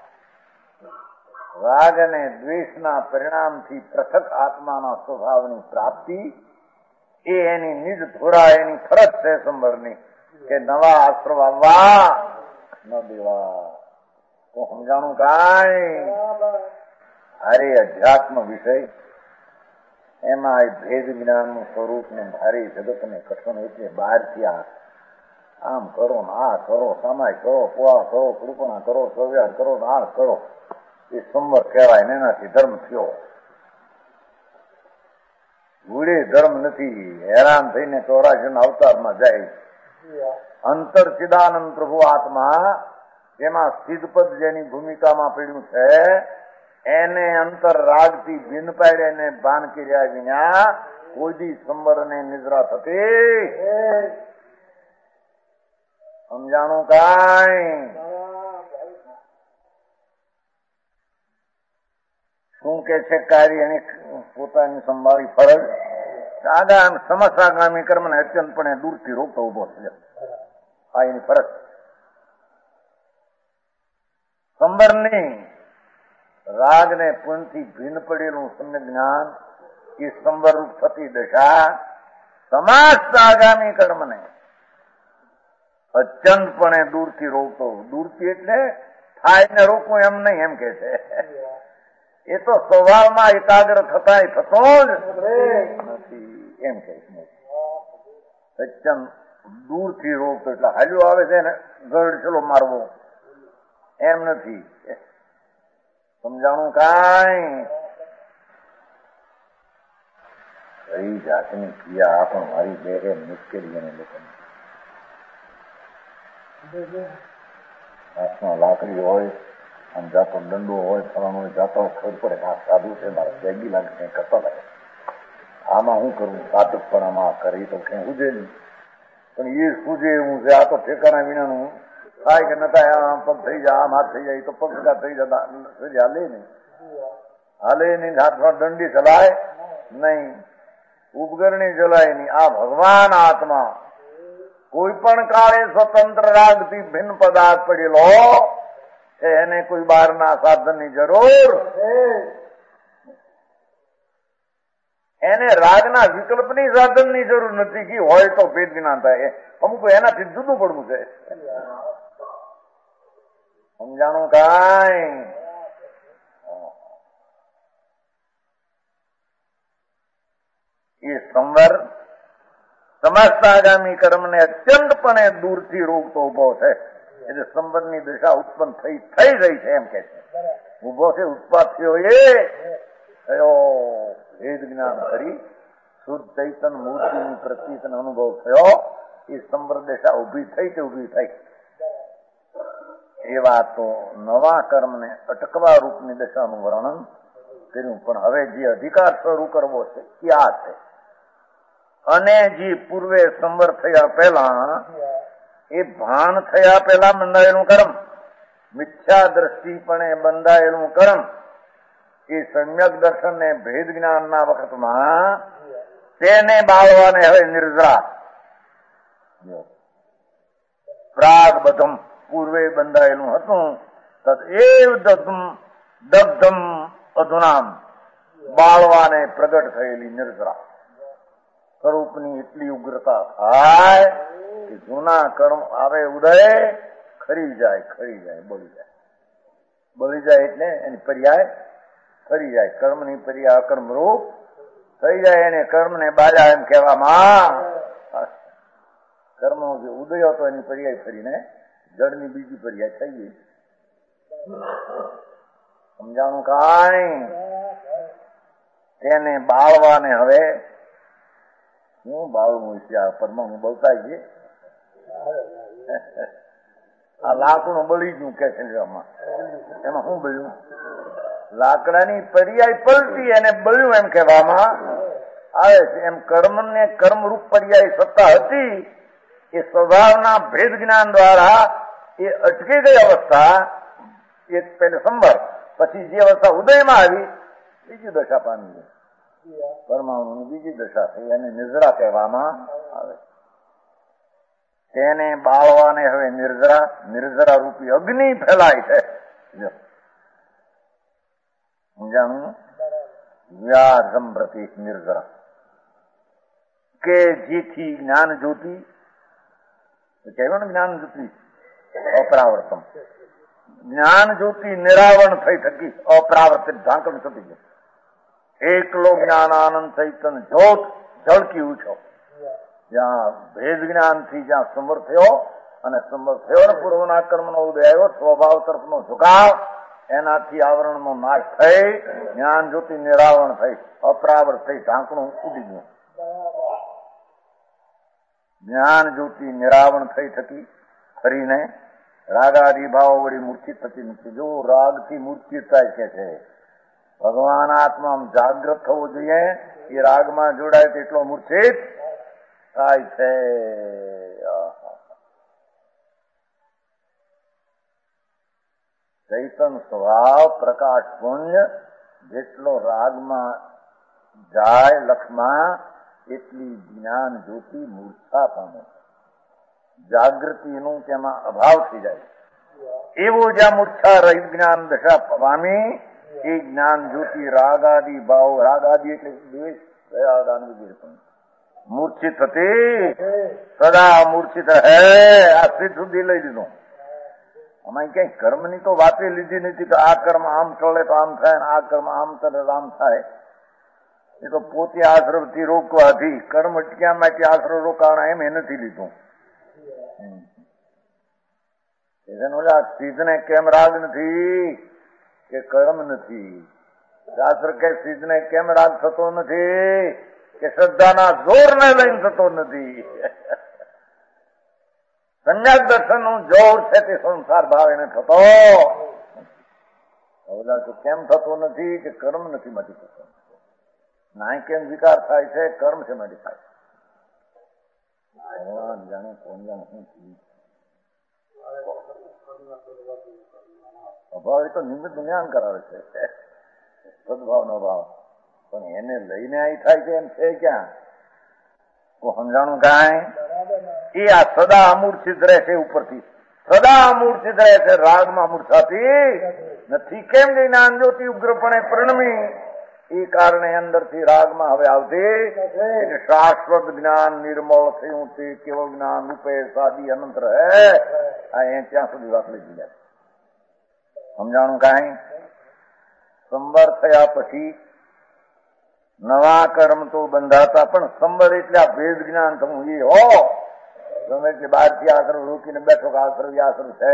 રાગ અને દ્વેષના પરિણામથી પૃથક આત્માના સ્વભાવની પ્રાપ્તિ એ એની નિજ ધોરા એની ફરજ છે સંબરની કે નવા આશ્રમ આવવા ન દેવા. તો સમજાણું કાંઈ હારે અધ્યાત્મ વિષય એમાં ભેદ જ્ઞાનનું સ્વરૂપ ને ભારે જગતને કઠણ એટલે બહાર થયા આમ કરો ને આ કરો સમાય કરો પોળા કરો કૃપણા કરો સવ્યાર કરો ને આ કરો એ સંવર કહેવાય ને એનાથી ધર્મ થયો. ગુડે ધર્મ નથી. હેરાન થઈને ચોરાશી અવતારમાં જાય. અંતર ચિદાનંદ પ્રભુ આત્મા જેમાં સ્થિતપદ જેની ભૂમિકામાં પડ્યું છે એને અંતર રાગથી ભિન્ન પાડે ને ભાન કર્યા વિના કોઈ દી સંબર ને નિદ્રા થતી. સમજાણું કાંઈ? શું કે છે કાર્ય એની પોતાની સંભાળી ફરજ આગામ સમસ્યાગામી કર્મને અત્યંતપણે દૂરથી રોકતો ઉભો છે. આ એની ફરજ. સંબરની રાગ ને પુણ્યથી ભિન્ન પડેલું સમ્યક જ્ઞાન એ સંબરરૂપ થતી દશા સમસ્ત આગામી કર્મને અત્યંતપણે દૂરથી રોકતો. દૂરથી એટલે થાય ને રોકવું એમ નહીં એમ કે છે. એ તો સ્વભાવમાં એકાગ્ર થતા થતો જ નથી એમ કે સચ્ચન દૂરથી રોકતો એટલે હાલ્યો આવે છે ને ગરડ ચલો મારવો એમ નથી. સમજાણું કાંઈ? કઈ જાતની ક્રિયા પણ મારી બેરે મુશ્કેલી અને લોકોને હાથમાં લાકડી હોય આમ જાતો દંડો હોય ફલાણો હોય જાતો ખબર પડે આ સાધુ છે મારે બેગી લાગે કઈ કરતા લાગે આમાં શું કરવું કાતકપણામાં કરી તો કઈ સુજે નહીં. પણ એ સુજે એવું છે આ તો ઠેકાના વિનાનું થાય કે નતા આમ પગ થઈ જાય આમ હાથ થઈ જાય તો પગ થઈ જતા હાલે નહીં હાલે નહીં હાથમાં દંડી ચલાય નહીં ઉપકરણી ચલાય નહીં. આ ભગવાન આત્મા કોઈ પણ કાળે સ્વતંત્ર રાગથી ભિન્ન પદાર્થ પડેલો એને કોઈ બહારના સાધનની જરૂર એને રાગના વિકલ્પની સાધનની જરૂર નથી કે હોય તો ભેદ જ્ઞાન થાય. અમુક એનાથી જુદું પડવું છે. સમજાણું કાંઈ? એ સંવર સમસ્ત આગામી કર્મને અત્યંતપણે દૂરથી રોકતો ઉભો છે. એટલે સંબંધની દિશા ઉત્પન્ન થઈ થઈ રહી છે એમ કે છે. ઉભો છે ઉત્પાદ થયો એ થયો ભેદ જ્ઞાન કરી શુદ્ધ ચૈતન મૂર્તિની પ્રતીતનો અનુભવ થયો, એ સંવર દશા ઉભી થઈ તે ઉભી થઈ. એવા તો નવા કર્મને અટકવા રૂપની દશાનું વર્ણન કર્યું. પણ હવે જે અધિકાર શરૂ કરવો છે એ આ છે. અને જે પૂર્વે સંવર થયા પહેલા એ ભાન થયા પહેલા બંધાયેલું કર્મ, મિથ્યા દ્રષ્ટિપણે બંધાયેલું કર્મ, એ સમ્યક દર્શન ને ભેદ જ્ઞાનના વખતમાં તેને બાળવાને હવે નિર્જરા પ્રાગ બધમ પૂર્વે બંધાયેલું હતું તદ એવ દગ્ધમ દગ્ધમ અધુનામ બાળવાને પ્રગટ થયેલી નિર્જરા સ્વરૂપની એટલી ઉગ્રતા થાય કે જૂના કર્મ આવે ઉદય ખરી જાય ખરી જાય બળી જાય. બળી જાય એટલે એની પર્યાય ફરી જાય. કર્મની પર્યાય અકર્મ રૂપ થઈ જાય. એને કર્મને બાજા એમ કહેવામાં. કર્મનો જે ઉદય હતો એની પર્યાય ફરીને જળની બીજી પર્યાય થઈ ગઈ. સમજાણું કાંઈ? તેને બાળવાને હવે શું બાળવું છે? આ પરમાણુ બળતા છે. આ લાકડું બળી ગયું કે છે એમાં શું બળ્યું? લાકડાની પર્યાય પલટી એને બળ્યું એમ કહેવામાં આવે છે. એમ કર્મ ને કર્મરૂપ પર્યાય સત્તા હતી એ સ્વભાવના ભેદ જ્ઞાન દ્વારા એ અટકી ગઈ અવસ્થા એક પહેલે સંવર, પછી જે અવસ્થા ઉદયમાં આવી બીજી દશા પામી ગઈ. પરમાણુની બીજી દશા થઈ એને નિર્જરા કહેવામાં આવે. તેને બાળવાને હવે નિર્જરા નિર્જરા રૂપી અગ્નિ ફેલાય છે. સમજાણું? વ્યાસમ પ્રતિ નિર્જરા કે જેથી જ્ઞાન જ્યોતિ કહેવાય ને, જ્ઞાન જ્યોતિ અપરાવર્તમ, જ્ઞાન જ્યોતિ નિરાવરણ થઈ થકી અપ્રાવર્તિત ઢાંકણ થતી ગઈ. એકલો જ્ઞાનાનંદ ચૈતન જ્યોત ઝળકી ઉઠ્યો. જ્યાં ભેદ જ્ઞાન થી જ્યાં સંવર થયો અને સંવર થયો ને પૂર્વના કર્મનો ઉદય આવ્યો, સ્વભાવ તરફનો ઝુકાવ, એનાથી આવરણનો નાશ થઈ જ્ઞાન જ્યોતિ નિરાવરણ થઈ અપ્રાવર્ત થઈ ઢાંકણું ઉડી ગયું. જ્ઞાન જ્યોતિ નિરાવરણ થઈ થકી ફરીને રાગાદી ભાવ વળી મૂર્છિત થતી નથી. જો રાગથી મૂર્છિત થાય કે છે ભગવાન આત્મામાં જાગ્રત થવું જોઈએ. એ રાગમાં જોડાય તેટલો મૂર્છિત થાય છે. ચૈતન સ્વભાવ પ્રકાશ પુણ્ય જેટલો રાગમાં જાય લક્ષમાં એટલી જ્ઞાન જ્યોતિ મૂર્છા પામે, જાગૃતિનું તેમાં અભાવ થઈ જાય. એવું જ્યાં મૂર્છા રહિત જ્ઞાન દશા પામી એ જ્ઞાન જ્યોતિ રાગાદી ભાવ, રાગાદી એટલે દ્વેષ મૂર્છિત હતી સદા મૂર્છિત રહે. આ સિદ્ધ સુધી લઈ લીધું. અમારી ક્યાંય કર્મની તો વાતે લીધી નથી કે આ કર્મ આમ ચલે તો આમ થાય, આ કર્મ આમ ચલે તો આમ થાય. એ તો પોતે આશ્રમથી રોકવાથી કર્મ અટક્યા માટે આશ્રમ રોકાણ એમ એ નથી લીધું. સિદ્ધને કેમ રાગ નથી કે કર્મ નથી? શાસ્ત્ર કે સિદ્ધને કેમ રાગ થતો નથી કે શ્રદ્ધાના જોરને લઈને થતો નથી. સંન્યાસ દર્શન નું જોર છે તે સંસાર ભાવ એને થતો. તો કેમ થતો નથી કે કર્મ નથી માંથી થતો. ના કેમ વિકાર થાય છે? કર્મ છે માંથી થાય. ભગવાન જાણે કોણ જાણે શું અભાવ એ તો નિમિત્ત જ્ઞાન કરાવે છે સદભાવ નો ભાવ, પણ એને લઈને અહીં થાય છે એમ છે ક્યાં? સમજાણું કાંઈ? એ આ સદા અમૂર્છિત રહે છે. ઉપરથી સદા અમૂર્છિત રહે છે, રાગમાં મૂર્છાતી નથી. કેમ કે જ્ઞાન જ્યોતિ ઉગ્રપણે પરિણમી એ કારણે અંદરથી રાગમાં હવે આવતી શાશ્વત જ્ઞાન નિર્મળ થયું તે કેવળ જ્ઞાન રૂપે સાદી અનંત રહે. આ એ ત્યાં સુધી વાત લઈ જાય. સમજાણું કાંઈ? સંવર થયા પછી નવા કર્મ તો બંધાતા, પણ સંવર એટલે આ ભેદ જ્ઞાન થવું એ હો. ગમે એટલે બહારથી આશ્રમ રોકીને બેઠો કે આશ્રમ આશ્રમ છે.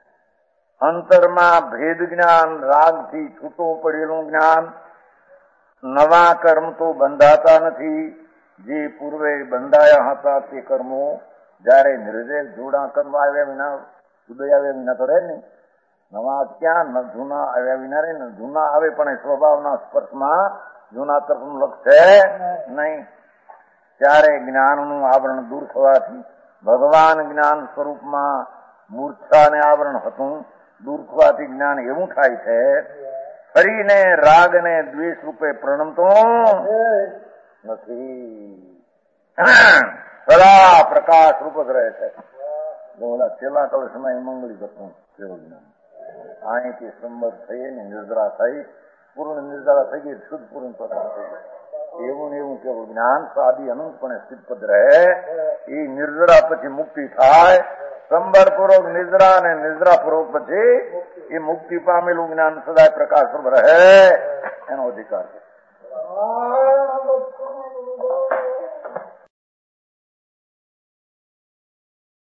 અંતરમાં ભેદ જ્ઞાન, રાગથી છૂટું પડેલું જ્ઞાન, નવા કર્મ તો બંધાતા નથી. જે પૂર્વે બંધાયા હતા તે કર્મો જયારે નિર્દેશ જૂના કર્મ આવ્યા વિના ઉદય આવ્યા વિના તો રહે નહીં. નવા ક્યાં જૂના આવ્યા વિના રહે ને. જૂના આવે પણ એ સ્વભાવના સ્પર્શમાં જૂના તરફનું લક્ષ છે નહીં. ત્યારે જ્ઞાનનું આવરણ દૂર થવાથી ભગવાન જ્ઞાન સ્વરૂપમાં મૂર્છાને આવરણ હતું. દૂર થવાથી જ્ઞાન એવું થાય છે ફરીને રાગ ને દ્વેષ રૂપે પ્રણમતો નથી. સદા પ્રકાશ રૂપ જ રહે છે. ઓલા છેલ્લા કલશમાં મંગળી કરતું કેવું જ્ઞાન અહીંથી સંબંધ થઈ ને નિર્જરા થઈ પૂર્ણ નિર્જરા થઈ ગઈ શુદ્ધ પૂર્ણ પ્રકાશ થઈ ગઈ. એવું ને એવું કેવું જ્ઞાન સાદી અનંતપણે સિદ્ધપદ રહે. એ નિર્જરા પછી મુક્તિ થાય. સંબર પૂર્વક નિદ્રા અને નિદ્રા પૂર્વક પછી એ મુક્તિ પામેલું જ્ઞાન સદાય પ્રકાશ રહે એનો અધિકાર છે.